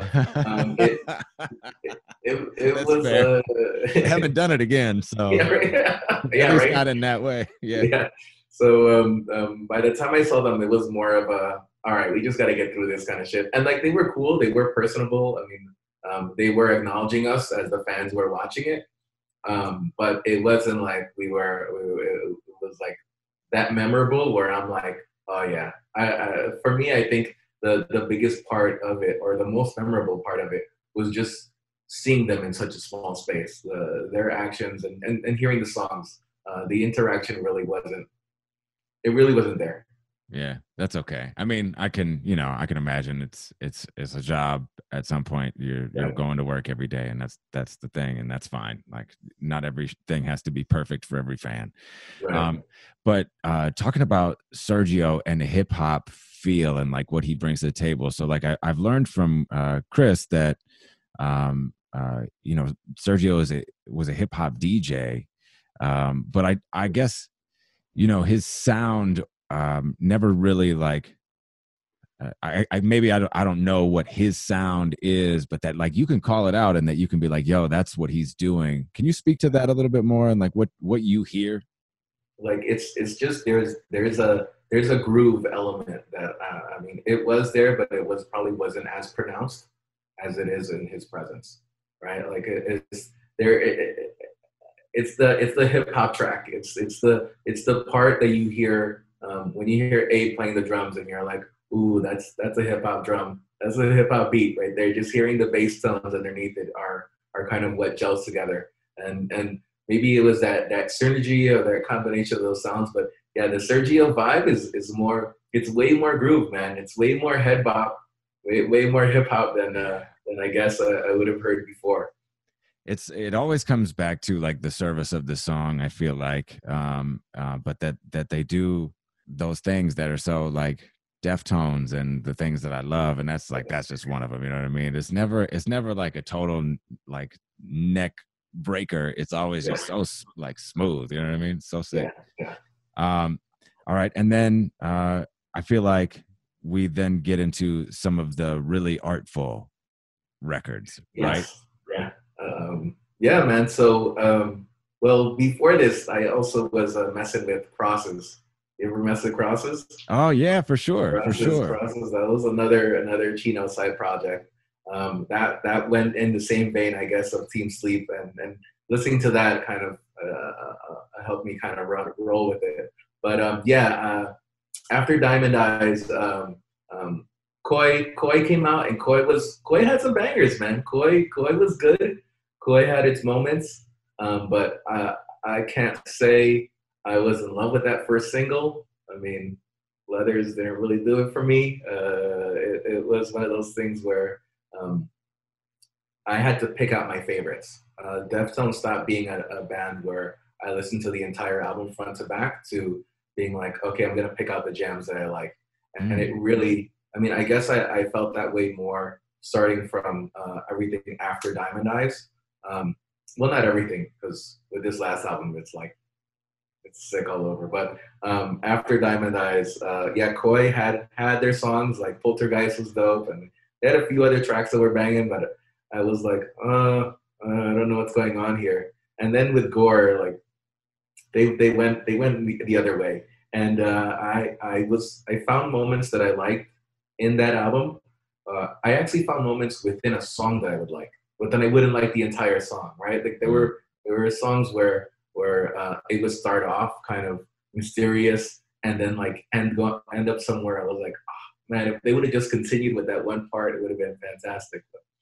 it was. They haven't done it again, so yeah, right. At least not in that way. Yeah. So by the time I saw them, it was more of a, all right, we just got to get through this kind of shit. And like they were cool, they were personable. I mean, they were acknowledging us as the fans were watching it. But it wasn't like it was like that memorable where I'm like, oh yeah. For me, I think the biggest part of it, or the most memorable part of it, was just seeing them in such a small space, their actions and hearing the songs. The interaction really wasn't there. Yeah, that's okay. I mean, I can imagine it's a job at some point. You're going to work every day, and that's the thing, and that's fine. Like not everything has to be perfect for every fan. Right. But talking about Sergio and the hip hop feel and like what he brings to the table. So like I've learned from Chris that Sergio was a hip hop DJ, but I guess his sound never really like I don't know what his sound is, but that like you can call it out and that you can be like, yo, that's what he's doing. Can you speak to that a little bit more and like what you hear? Like it's just there's a groove element that I mean it was there, but it wasn't as pronounced as it is in his presence, right? Like it's there. It's the hip hop track. It's the part that you hear when you hear Abe playing the drums, and you're like, ooh, that's a hip hop drum. That's a hip hop beat right there. Just hearing the bass tones underneath it are kind of what gels together. And maybe it was that synergy or that combination of those sounds. But yeah, the Sergio vibe is more. It's way more groove, man. It's way more head bop. way more hip hop than I guess I would have heard before. It always comes back to like the service of the song, I feel like, but that they do those things that are so like Deftones and the things that I love, and that's just one of them. You know what I mean? It's never like a total like neck breaker. It's always Yeah, just so like smooth. You know what I mean? So sick. yeah, yeah. Um, all right, and then I feel like we then get into some of the really artful records, right? Yes, yeah, yeah, man. So, well, before this, I also was messing with crosses. You ever mess with crosses? Oh yeah, for sure, for Crosses, sure. crosses. That was another Chino side project. That went in the same vein, I guess, of Team Sleep, and listening to that kind of helped me kind of roll with it. But yeah, after Diamond Eyes, Koi came out, and Koi had some bangers, man. Koi was good. Koi had its moments, but I can't say I was in love with that first single. I mean, Leathers didn't really do it for me. It was one of those things where um, I had to pick out my favorites. Deftones stopped being a band where I listened to the entire album front to back to being like, okay, I'm gonna pick out the jams that I like, and Mm. it really, I mean, I guess I felt that way more starting from everything after Diamond Eyes. Um, well, not everything, because with this last album, it's like it's sick all over. But after Diamond Eyes, yeah, Koi had their songs like Poltergeist was dope, and they had a few other tracks that were banging. But I was like, I don't know what's going on here. And then with Gore, like they went the other way, and I found moments that I liked in that album. I actually found moments within a song that I would like, but then I wouldn't like the entire song, right? Like Mm. there were songs where it would start off kind of mysterious and then like end up somewhere. I was like, oh, man, if they would have just continued with that one part, it would have been fantastic.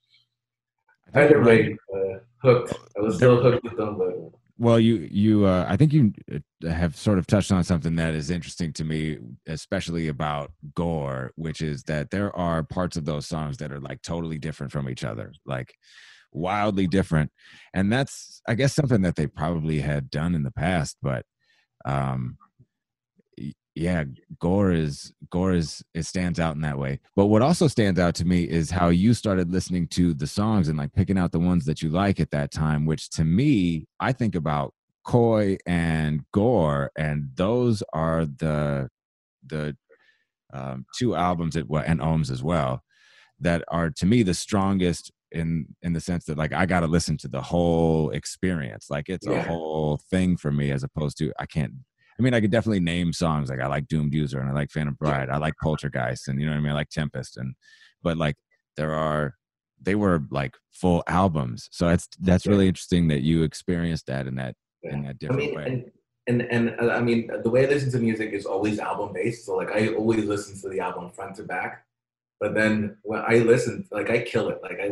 I But think you're either right. way, hooked. I was There, still hooked with them, but well, I think you have sort of touched on something that is interesting to me, especially about Gore, which is that there are parts of those songs that are like totally different from each other, like wildly different, and that's, I guess, something that they probably had done in the past, but um, yeah, Gore is it stands out in that way. But what also stands out to me is how you started listening to the songs and like picking out the ones that you like at that time, which to me, I think about Koi and Gore, and those are the two albums and Ohms as well that are to me the strongest in the sense that like I got to listen to the whole experience, like it's a yeah, whole thing for me, as opposed to I mean, I could definitely name songs like I like Doomed User and I like Phantom yeah, Bride, I like Poltergeist, and you know what I mean, I like Tempest, and but like there are they were like full albums, so that's yeah. really interesting that you experienced that Yeah. in that I different mean, way. I mean, the way I listen to music is always album based. So like, I always listen to the album front to back. But then when I listen, like, I kill it. Like,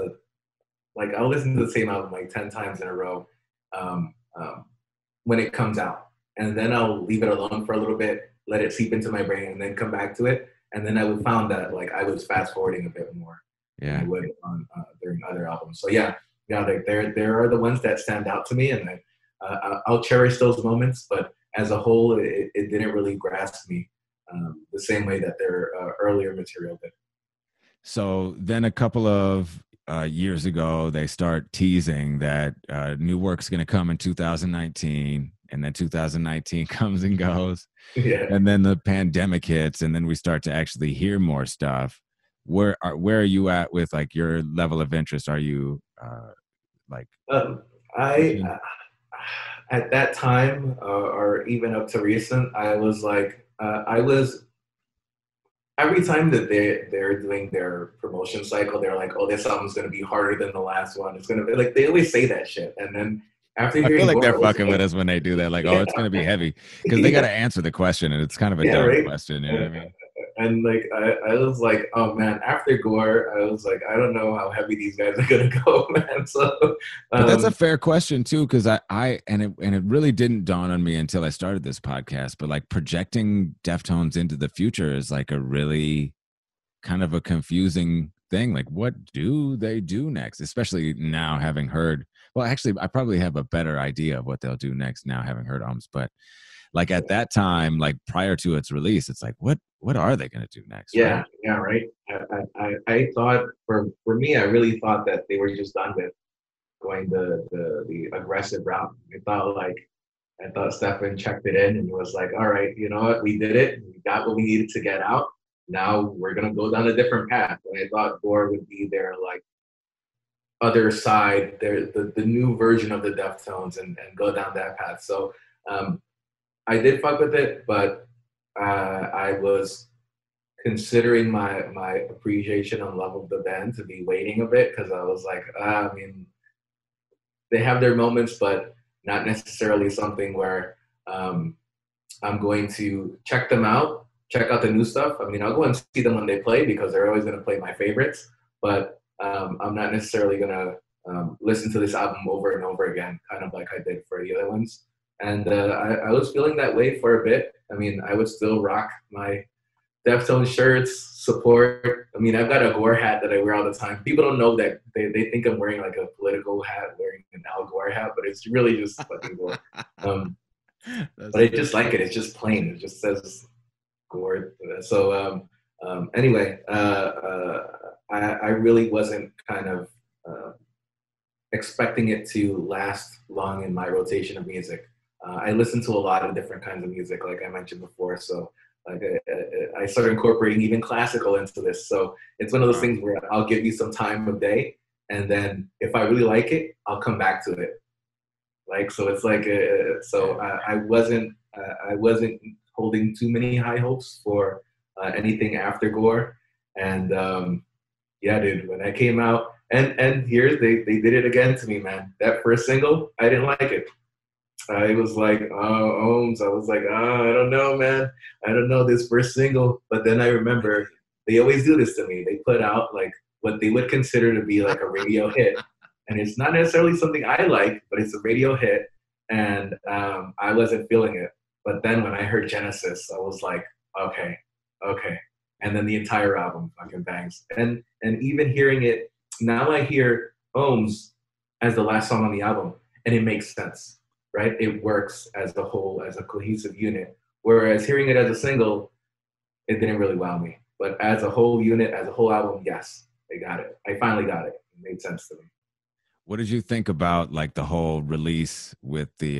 I'll listen to the same album like 10 times in a row, um, um, when it comes out, and then I'll leave it alone for a little bit, let it seep into my brain, and then come back to it. And then I would found that like I was fast forwarding a bit more than I Yeah. would on during other albums. So yeah, yeah, there are the ones that stand out to me, and I'll cherish those moments. But as a whole, it didn't really grasp me the same way that their earlier material did. So then a couple of years ago, they start teasing that new work's going to come in 2019, and then 2019 comes and goes, Yeah. and then the pandemic hits, and then we start to actually hear more stuff. Where are you at with like your level of interest? Are you like Um, I pushing? at that time, or even up to recent, I was like, I was every time that they're doing their promotion cycle, they're like, "Oh, this album's gonna be harder than the last one. It's gonna be like," they always say that shit, and then after I feel hearing like they're Gore, I was fucking with like, us when they do that. Like, oh, "Yeah, it's going to be heavy because they got yeah, to answer the question, and it's kind of a yeah, dumb right." question. You know what I And, mean? and like I was like, "Oh man!" After Gore, I was like, "I don't know how heavy these guys are gonna go, man." So, But that's a um, fair question too, because it really didn't dawn on me until I started this podcast. But like projecting Deftones into the future is like a really kind of a confusing thing. Like, what do they do next? Especially now having heard, well, actually, I probably have a better idea of what they'll do next now having heard Ohms. But like at that time, like prior to its release, it's like, what are they going to do next? Right. Yeah, yeah, right. I thought for me, I really thought that they were just done with going the aggressive route. I thought Stefan checked it in and was like, all right, you know what, we did it. We got what we needed to get out. Now we're gonna go down a different path. And I thought Gore would be their like other side, the new version of the Deftones and go down that path. So um, I did fuck with it, but I was considering my appreciation and love of the band to be waiting a bit because I was like, I mean, they have their moments, but not necessarily something where I'm going to check them out, check out the new stuff. I mean, I'll go and see them when they play because they're always going to play my favorites, but I'm not necessarily going to listen to this album over and over again, kind of like I did for the other ones. And I was feeling that way for a bit. I mean, I would still rock my Deftones shirts, support. I mean, I've got a Gore hat that I wear all the time. People don't know that they think I'm wearing like a political hat, wearing an Al Gore hat, but it's really just fucking Gore. But I just like it. It's just plain. It just says Gore. So anyway, I really wasn't kind of expecting it to last long in my rotation of music. I listen to a lot of different kinds of music, like I mentioned before. So like I started incorporating even classical into this. So it's one of those things where I'll give you some time of day, and then if I really like it, I'll come back to it. Like so, it's like I wasn't holding too many high hopes for anything after Gore, and yeah, dude, when that came out, and here they did it again to me, man. That first single, I didn't like it. I was like, oh, Ohms. I was like, oh, I don't know, man. I don't know this first single. But then I remember they always do this to me. They put out like what they would consider to be like a radio hit. And it's not necessarily something I like, but it's a radio hit. And I wasn't feeling it. But then when I heard Genesis, I was like, okay. And then the entire album fucking bangs. And even hearing it, now I hear Ohms as the last song on the album, and it makes sense. Right? It works as a whole, as a cohesive unit. Whereas hearing it as a single, it didn't really wow me. But as a whole unit, as a whole album, yes, they got it. I finally got it. It made sense to me. What did you think about like the whole release with the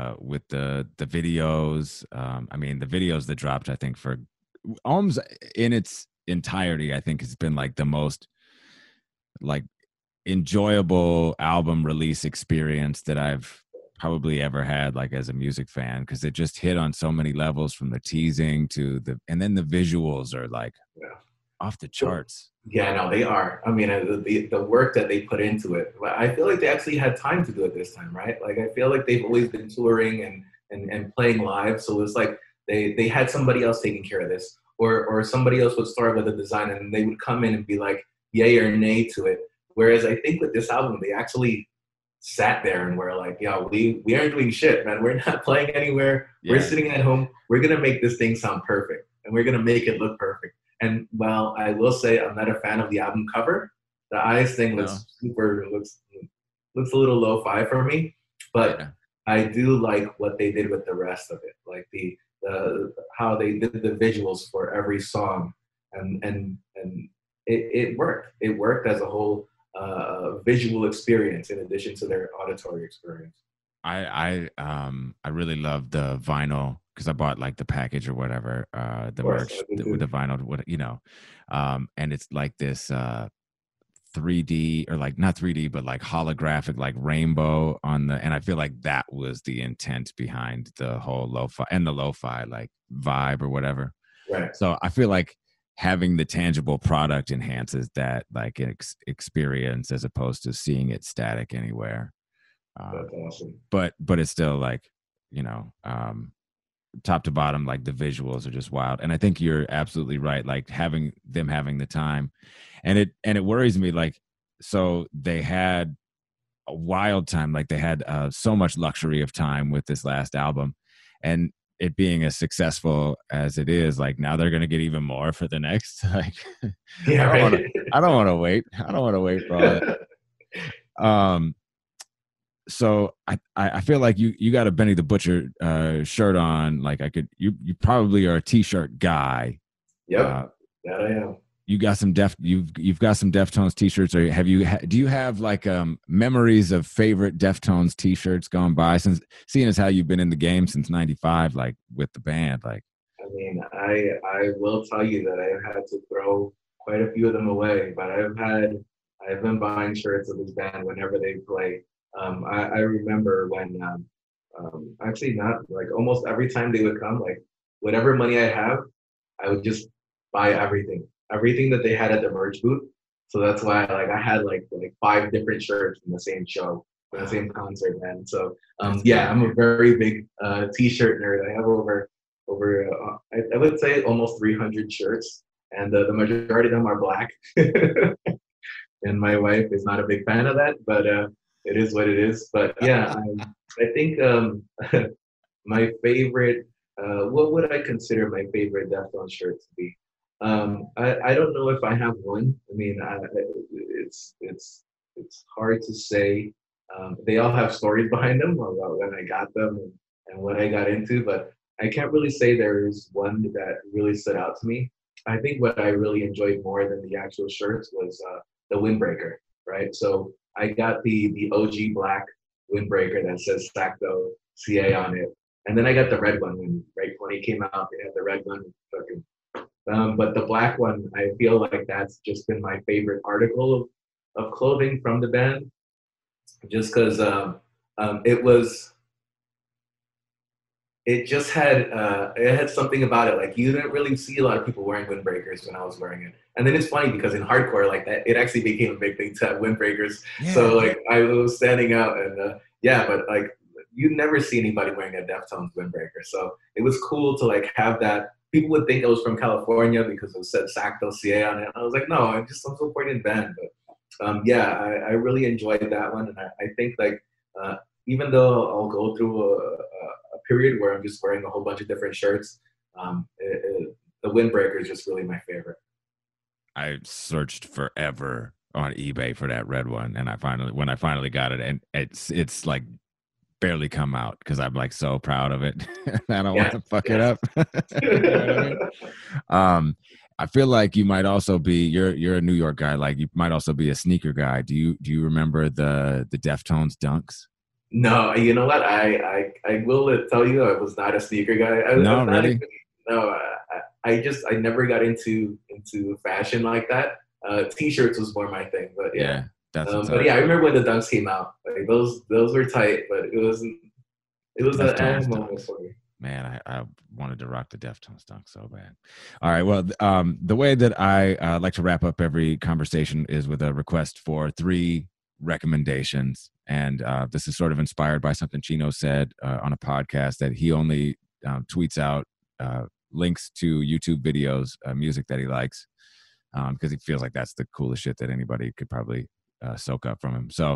videos? I mean, the videos that dropped, I think for Ohms in its entirety, I think has been like the most like enjoyable album release experience that I've probably ever had, like as a music fan, because it just hit on so many levels, from the teasing to and then the visuals are like off the charts. Yeah, no, they are. I mean, the work that they put into it, I feel like they actually had time to do it this time, right? Like, I feel like they've always been touring and playing live, so it's like they had somebody else taking care of this, or somebody else would start with the design and they would come in and be like yay or nay to it. Whereas I think with this album, they actually sat there and were like, yo, we aren't doing shit, man. We're not playing anywhere. Yeah. We're sitting at home. We're going to make this thing sound perfect, and we're going to make it look perfect. And while I will say I'm not a fan of the album cover, the eyes thing looks looks a little lo-fi for me, but I do like what they did with the rest of it, like the how they did the visuals for every song, and it worked. It worked as a whole visual experience in addition to their auditory experience. I really love the vinyl, because I bought like the package or whatever, the merch with the vinyl, what you know, and it's like this 3D, or like not 3D, but like holographic, like rainbow on the, and I feel like that was the intent behind the whole lo-fi and the lo-fi like vibe or whatever. Right. So I feel like having the tangible product enhances that like experience, as opposed to seeing it static anywhere. That's awesome. But it's still like, you know, top to bottom, like the visuals are just wild. And I think you're absolutely right. Like having the time, and it worries me. Like, so they had a wild time. Like they had so much luxury of time with this last album, and it being as successful as it is, like now they're going to get even more for the next, like, Yeah, right. I don't want to wait. I don't want to wait for all that. So I feel like you got a Benny the Butcher shirt on. Like you probably are a t-shirt guy. Yep, that I am. You got some you've got some Deftones t-shirts, or do you have like memories of favorite Deftones t-shirts gone by, since seeing as how you've been in the game since '95, like with the band? Like, I mean, I will tell you that I've had to throw quite a few of them away, but I've been buying shirts of this band whenever they play. I remember when actually not like almost every time they would come, like whatever money I have, I would just buy everything that they had at the merch booth. So that's why like I had like 5 different shirts from the same show, from the same concert, man. So yeah, I'm a very big t-shirt nerd. I have over I would say almost 300 shirts, and the majority of them are black. And my wife is not a big fan of that, but it is what it is. But yeah, I think my favorite, what would I consider my favorite Deftones shirt to be? I don't know if I have one. I mean, it's hard to say. They all have stories behind them about when I got them and what I got into, but I can't really say there's one that really stood out to me. I think what I really enjoyed more than the actual shirts was the windbreaker, right? So I got the OG black windbreaker that says Sacto CA on it, and then I got the red one when it came out. They had the red one. But the black one, I feel like that's just been my favorite article of clothing from the band, just because it had something about it. Like you didn't really see a lot of people wearing windbreakers when I was wearing it. And then it's funny because in hardcore, like that, it actually became a big thing to have windbreakers. Yeah. So like I was standing out, and yeah, but like you never see anybody wearing a Deftones windbreaker. So it was cool to like have that. People would think I was from California because it said Sacto CA on it. I was like, no, I'm supporting band. But yeah, I really enjoyed that one, and I think like even though I'll go through a period where I'm just wearing a whole bunch of different shirts, the windbreaker is just really my favorite. I searched forever on eBay for that red one, and when I finally got it, and it's like barely come out because I'm like so proud of it. I don't want to fuck it up. You know what I mean? I feel like you might also be you're a New York guy. Like you might also be a sneaker guy. Do you remember the Deftones Dunks? No, you know what? I will tell you, I was not a sneaker guy. No, really? No, I never got into fashion like that. T-shirts was more my thing, but yeah. But yeah, I remember when the Dunks came out. Like those were tight, but it was an animal moment for me. Man, I wanted to rock the Deftones Dunk so bad. All right, well, the way that I like to wrap up every conversation is with a request for 3 recommendations, and this is sort of inspired by something Chino said on a podcast that he only tweets out links to YouTube videos, music that he likes, because he feels like that's the coolest shit that anybody could probably soak up from him. So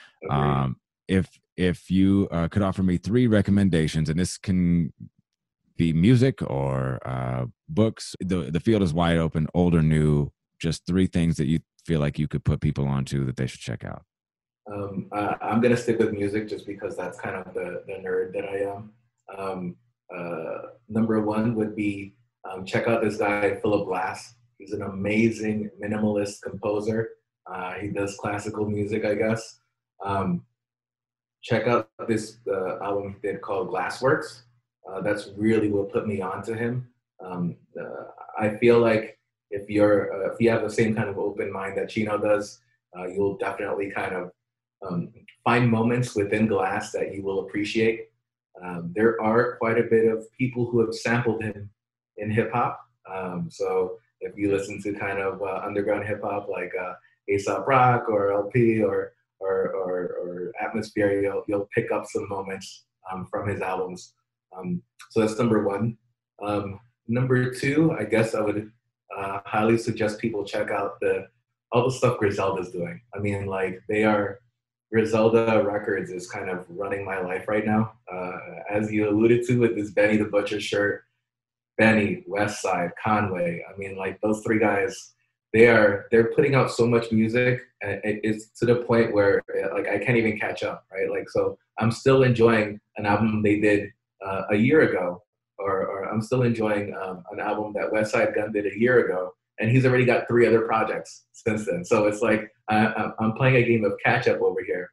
if you could offer me 3 recommendations, and this can be music or books, the field is wide open, old or new, just 3 things that you feel like you could put people onto that they should check out. I'm going to stick with music just because that's kind of the nerd that I am. Number 1 would be check out this guy, Philip Glass. He's an amazing minimalist composer. He does classical music, I guess. Check out this album he did called Glassworks. That's really what put me onto him. I feel like if you have the same kind of open mind that Chino does, you'll definitely kind of find moments within Glass that you will appreciate. There are quite a bit of people who have sampled him in hip hop. So if you listen to kind of underground hip hop like A$AP Rock or LP or Atmosphere, you'll pick up some moments from his albums. So that's number 1. Number 2, I guess I would highly suggest people check out all the stuff Griselda's doing. I mean, like they are Griselda Records is kind of running my life right now. As you alluded to with this Benny the Butcher shirt, Benny, Westside, Conway. I mean, like those three guys, they're putting out so much music, and it's to the point where like I can't even catch up, right? Like, so I'm still enjoying an album they did a year ago, or I'm still enjoying an album that Westside Gunn did a year ago, and he's already got 3 other projects since then. So it's like I'm playing a game of catch up over here,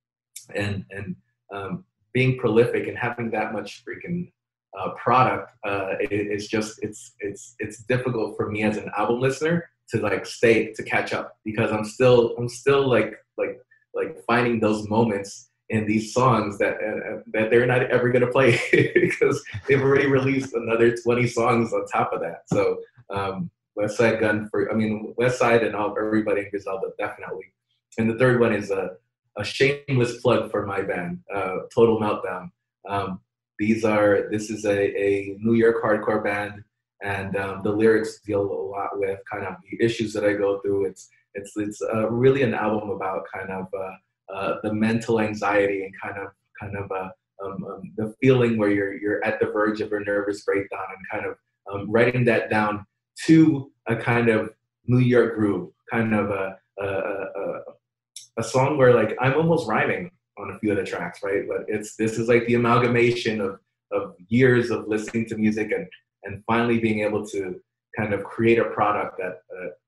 and being prolific and having that much freaking product, it's just it's difficult for me as an album listener to like stay to catch up, because I'm still like finding those moments in these songs that they're not ever gonna play because they've already released another 20 songs on top of that. So Westside Gunn Westside and everybody in Griselda definitely. And the third one is a shameless plug for my band, Total Meltdown. This is a New York hardcore band, and the lyrics deal a lot with kind of the issues that I go through. It's really an album about kind of the mental anxiety and kind of the feeling where you're at the verge of a nervous breakdown, and kind of writing that down to a kind of New York groove, kind of a song where like I'm almost rhyming on a few of the tracks, right? But this is like the amalgamation of years of listening to music and finally being able to kind of create a product that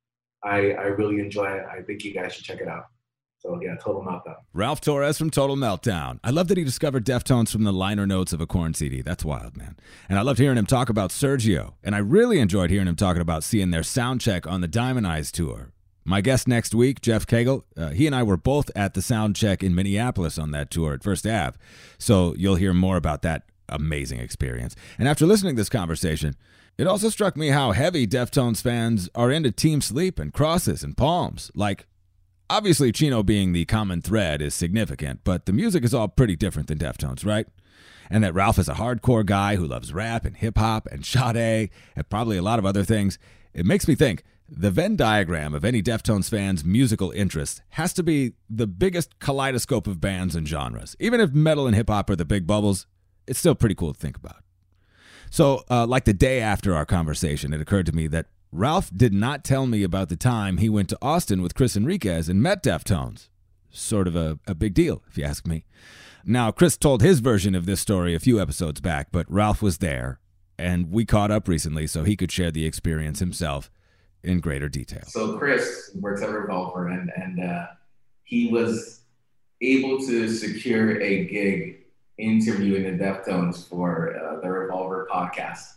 I really enjoy. I think you guys should check it out. So yeah, Total Meltdown. Ralph Torres from Total Meltdown. I love that he discovered Deftones from the liner notes of a Korn CD. That's wild, man. And I loved hearing him talk about Sergio. And I really enjoyed hearing him talking about seeing their sound check on the Diamond Eyes tour. My guest next week, Jeff Cagle, he and I were both at the sound check in Minneapolis on that tour at First Ave. So you'll hear more about that amazing experience. And after listening to this conversation, it also struck me how heavy Deftones fans are into Team Sleep and Crosses and Palms. Like, obviously Chino being the common thread is significant, but the music is all pretty different than Deftones, right? And that Ralph is a hardcore guy who loves rap and hip-hop and Sade and probably a lot of other things. It makes me think the Venn diagram of any Deftones fan's musical interest has to be the biggest kaleidoscope of bands and genres. Even if metal and hip-hop are the big bubbles, it's still pretty cool to think about. So, like the day after our conversation, it occurred to me that Ralph did not tell me about the time he went to Austin with Chris Enriquez and met Deftones. Sort of a big deal, if you ask me. Now, Chris told his version of this story a few episodes back, but Ralph was there, and we caught up recently so he could share the experience himself in greater detail. So Chris works at Revolver, and he was able to secure a gig interviewing the Deftones for the Revolver podcast.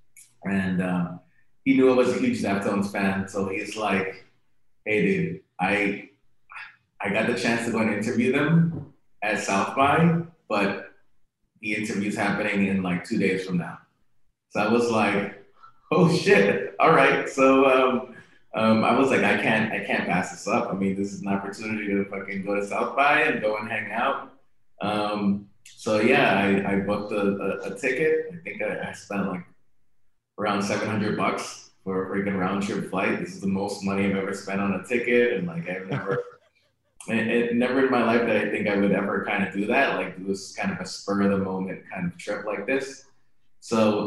And he knew I was a huge Deftones fan, so he's like, hey, dude, I got the chance to go and interview them at South by, but the interview's happening in like 2 days from now. So I was like, oh shit, all right. So I was like, I can't pass this up. I mean, this is an opportunity to fucking go to South by and go and hang out. So yeah, I booked a ticket. I think I spent like around $700 for a freaking round trip flight. This is the most money I've ever spent on a ticket, and like I've never, never in my life that I think I would ever kind of do that. Like it was kind of a spur of the moment kind of trip like this. So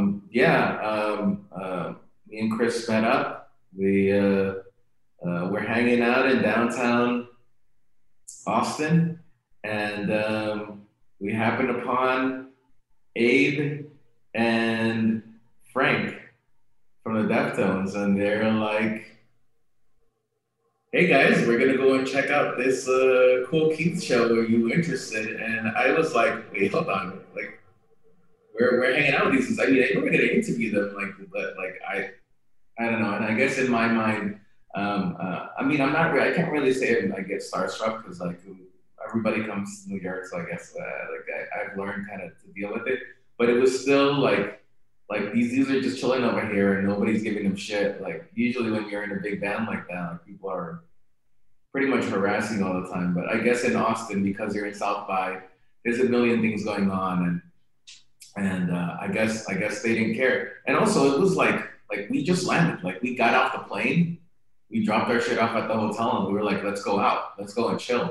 me and Chris met up. We're hanging out in downtown Austin, and we happened upon Abe and Frank from the Deftones, and they're like, hey guys, we're gonna go and check out this Cool Keith show. Are you interested? And I was like, wait, hold on, like we're hanging out with these guys. I mean, we're gonna interview them, but I don't know. And I guess in my mind, I mean, I can't really say I get starstruck because like everybody comes to New York, so I guess I've learned kind of to deal with it. But it was still like these dudes are just chilling over here and nobody's giving them shit. Like usually when you're in a big band like that, like people are pretty much harassing all the time. But I guess in Austin, because you're in South by, there's a million things going on, and I guess they didn't care. And also it was like we just landed. Like we got off the plane, we dropped our shit off at the hotel, and we were like, let's go out, let's go and chill.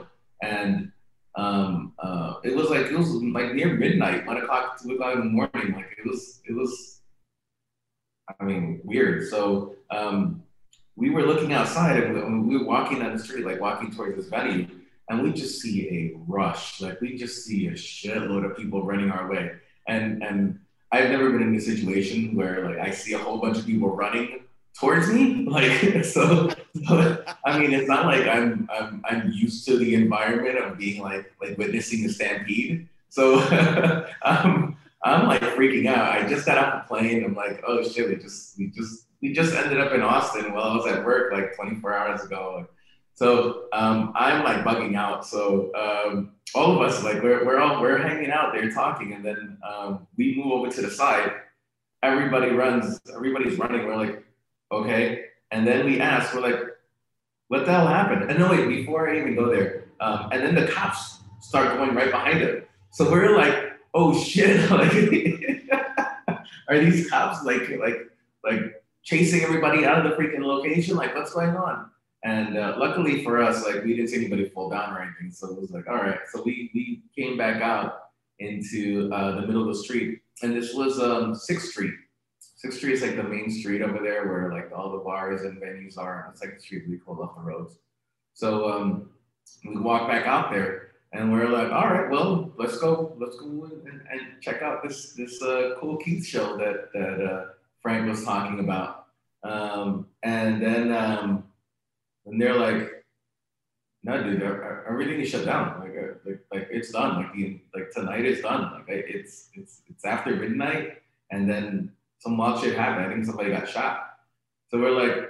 and it was like near midnight, 1 o'clock, 2 o'clock in the morning. Like it was I mean, weird. So we were looking outside and we were walking down the street, like walking towards this venue, and we just see a rush. Like we just see a shitload of people running our way. And I've never been in a situation where like I see a whole bunch of people running towards me. Like so I mean, it's not like I'm used to the environment of being like witnessing a stampede. So I'm like freaking out. I just got off the plane. I'm like, oh shit, we just ended up in Austin while I was at work like 24 hours ago. So I'm like bugging out. So all of us like we're hanging out there talking, and then we move over to the side. Everybody runs. Everybody's running. We're like, okay. And then we ask, we're like, what the hell happened? And no, wait, before I even go there, and then the cops start going right behind them. So we're like, oh shit, like, are these cops like chasing everybody out of the freaking location? Like, what's going on? And luckily for us, like, we didn't see anybody fall down or anything. So it was like, all right. So we came back out into the middle of the street, and this was Sixth Street. Sixth Street is like the main street over there where like all the bars and venues are. It's like the street we call off the roads. So we walked back out there, and we're like, all right, well, let's go and check out this Cool Keith show that Frank was talking about. And then and they're like, no, dude, everything is shut down. Like it's done. Like tonight is done. Like it's after midnight, and then some wild shit happened. I think somebody got shot. So we're like,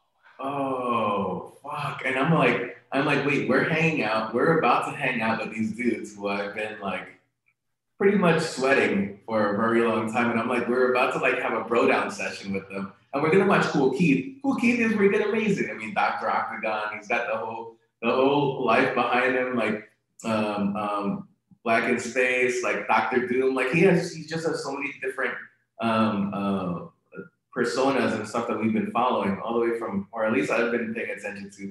oh fuck. And I'm like, wait, we're hanging out. We're about to hang out with these dudes who I've been like pretty much sweating for a very long time. And I'm like, we're about to like have a bro down session with them. And we're gonna watch Cool Keith. Cool Keith is freaking amazing. I mean, Dr. Octagon, he's got the whole life behind him, like Black in Space, like Doctor Doom. Like he just has so many different um, uh, personas and stuff that we've been following all the way from, or at least I've been paying attention to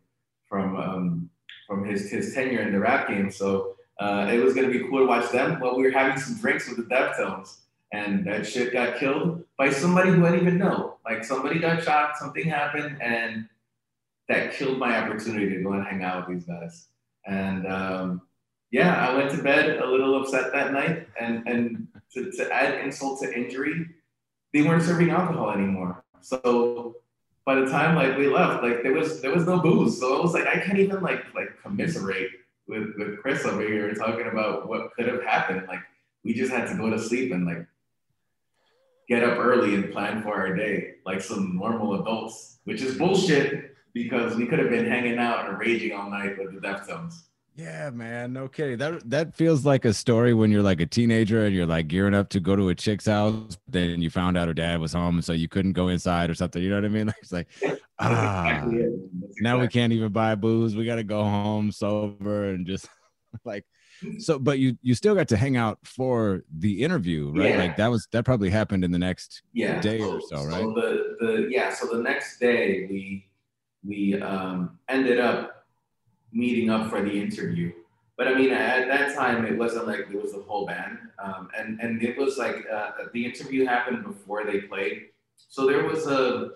from his tenure in the rap game. So it was gonna be cool to watch them while we were having some drinks with the Deftones, and that shit got killed by somebody who I didn't even know. Like somebody got shot, something happened, and that killed my opportunity to go and hang out with these guys. And yeah, I went to bed a little upset that night, and to add insult to injury, they weren't serving alcohol anymore. So by the time like we left, like there was no booze. So I was like, I can't even like commiserate with Chris over here talking about what could have happened. Like we just had to go to sleep and like get up early and plan for our day like some normal adults, which is bullshit because we could have been hanging out and raging all night with the Deftones. Yeah, man, no kidding. That feels like a story when you're like a teenager and you're like gearing up to go to a chick's house, then you found out her dad was home, so you couldn't go inside or something. You know what I mean? Like, it's like, Exactly it. now we can't even buy booze. We got to go home sober and just like. So, but you still got to hang out for the interview, right? Yeah. Like that probably happened in the next day or so, right? So the next day we ended up meeting up for the interview. But I mean, at that time, it wasn't like there was the whole band, and it was like the interview happened before they played. So there was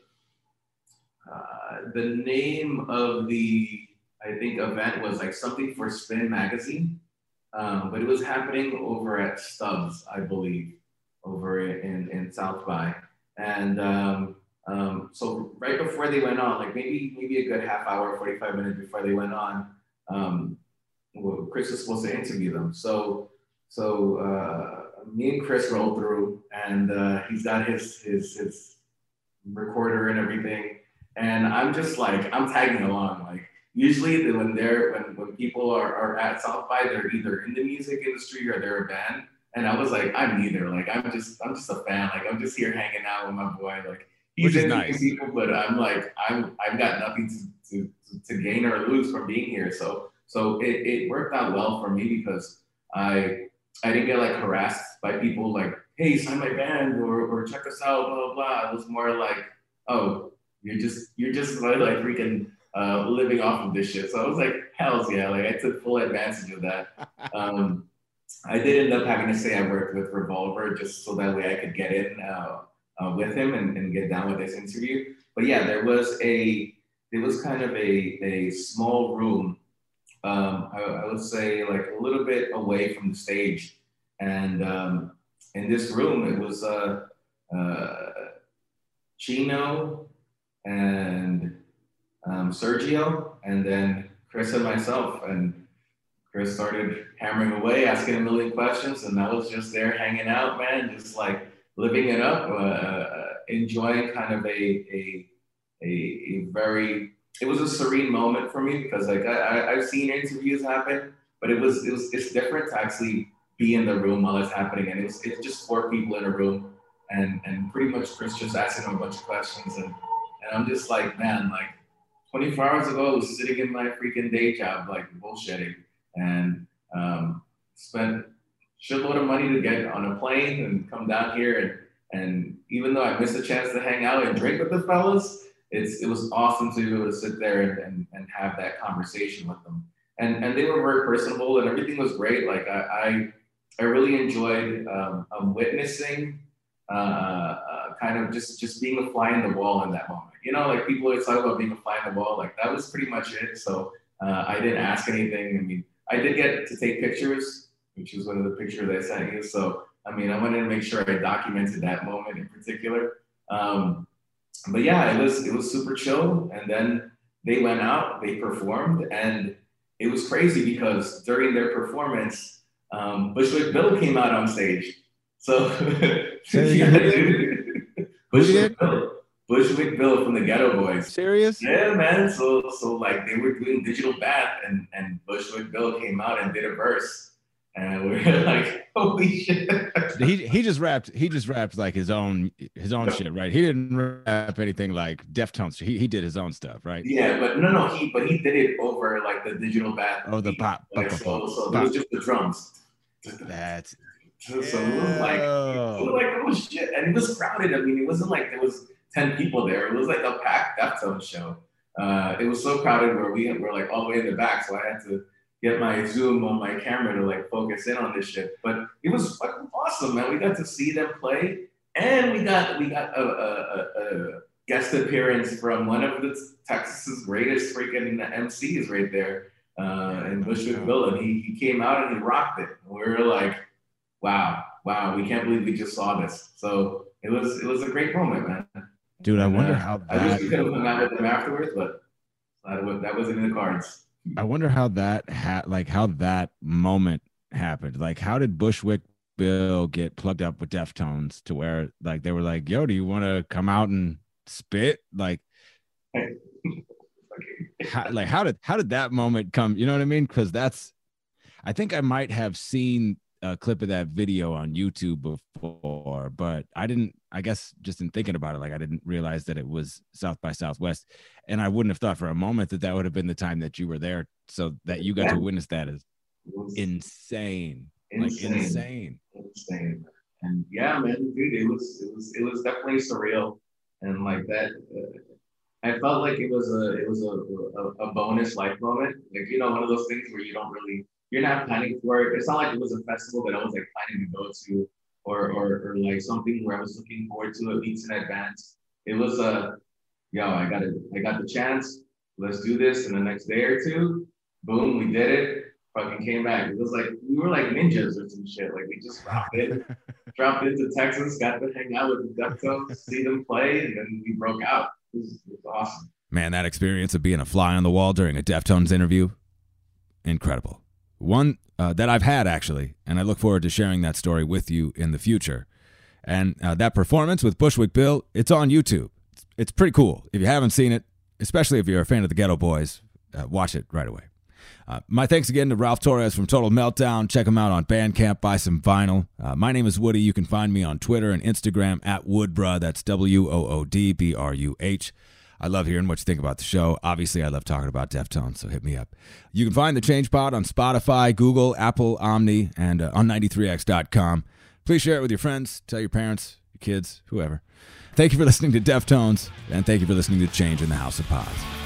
the name of the I think event was like something for Spin Magazine, but it was happening over at Stubbs, I believe, over in South by, and so right before they went on, like maybe a good half hour, 45 minutes before they went on, well, Chris was supposed to interview them. So me and Chris rolled through, and he's got his recorder and everything, and I'm just like I'm tagging along. Like usually when people are at South by, they're either in the music industry or they're a band, and I was like I'm neither. Like I'm just a fan. Like I'm just here hanging out with my boy. Like he's into nice people, but I'm like I've got nothing to gain or lose from being here. So it worked out well for me because I didn't get like harassed by people like, hey, sign my band or check us out, blah blah blah. It was more like, oh, you're just like freaking living off of this shit. So I was like, hell's yeah, like I took full advantage of that. I did end up having to say I worked with Revolver just so that way I could get in with him and get down with this interview. But yeah, there was kind of a small room. I would say like a little bit away from the stage, and in this room it was Chino and Sergio, and then Chris and myself. And Chris started hammering away, asking a million questions, and I was just there hanging out, man, just like living it up, enjoying kind of a very. It was a serene moment for me because like I've seen interviews happen, but it's different to actually be in the room while it's happening, and it's just 4 people in a room, and pretty much Chris just asking him a bunch of questions, and I'm just like, man, like 24 hours ago I was sitting in my freaking day job like bullshitting, and spent a shitload of money to get on a plane and come down here, and even though I missed a chance to hang out and drink with the fellas, it was awesome to be able to sit there and have that conversation with them. And they were very personable and everything was great. Like I really enjoyed witnessing kind of just being a fly in the wall in that moment. You know, like people always talk about being a fly in the wall. Like that was pretty much it. So I didn't ask anything. I mean, I did get to take pictures, which was one of the pictures I sent you. So, I mean, I wanted to make sure I documented that moment in particular. But yeah, it was super chill. And then they went out, they performed, and it was crazy because during their performance, Bushwick Bill came out on stage. So Bushwick Bill from the Ghetto Boys. Serious? Yeah, man. So like they were doing Digital Bath, and Bushwick Bill came out and did a verse. And we were like, holy shit. He just rapped like his own shit, right? He didn't rap anything like Deftones. He did his own stuff, right? Yeah, but he did it over like the Digital Bath. Oh, the pop. Like, so it was just the drums. That's so it was like oh shit. And it was crowded. I mean, it wasn't like there was 10 people there. It was like a packed Deftones show. It was so crowded where we were like all the way in the back, so I had to get my zoom on my camera to like focus in on this shit. But it was fucking awesome, man. We got to see them play, and we got a guest appearance from one of the Texas's greatest freaking MCs right there, in Bushwick Bill, and he came out and he rocked it. And we were like, wow, we can't believe we just saw this. So it was a great moment, man. Dude, I wonder how I wish we could have hung out with them afterwards, but that wasn't in the cards. I wonder how how that moment happened. Like, how did Bushwick Bill get plugged up with Deftones to where like they were like, "Yo, do you want to come out and spit?" Like, how did that moment come? You know what I mean? Because I think I might have seen a clip of that video on YouTube before, but I guess just in thinking about it, like I didn't realize that it was South by Southwest, and I wouldn't have thought for a moment that would have been the time that you were there, so that you got to witness that is insane. Like insane. And yeah, man, dude, it was definitely surreal, and like that, I felt like it was a bonus life moment, like one of those things where you're not planning for it. It's not like it was a festival that I was like planning to go to, or like something where I was looking forward to it weeks in advance. It was I got the chance. Let's do this. And the next day or two, boom, we did it. Fucking came back. It was like we were like ninjas or some shit. Like we just dropped into Texas, got to hang out with the Deftones, see them play, and then we broke out. It was awesome. Man, that experience of being a fly on the wall during a Deftones interview, incredible. One that I've had, actually, and I look forward to sharing that story with you in the future. And that performance with Bushwick Bill, it's on YouTube. It's pretty cool. If you haven't seen it, especially if you're a fan of the Ghetto Boys, watch it right away. My thanks again to Ralph Torres from Total Meltdown. Check him out on Bandcamp. Buy some vinyl. My name is Woody. You can find me on Twitter and Instagram at Woodbruh. That's WOODBRUH. I love hearing what you think about the show. Obviously, I love talking about Deftones, so hit me up. You can find The Change Pod on Spotify, Google, Apple, Omni, and on 93x.com. Please share it with your friends. Tell your parents, your kids, whoever. Thank you for listening to Deftones, and thank you for listening to Change in the House of Pods.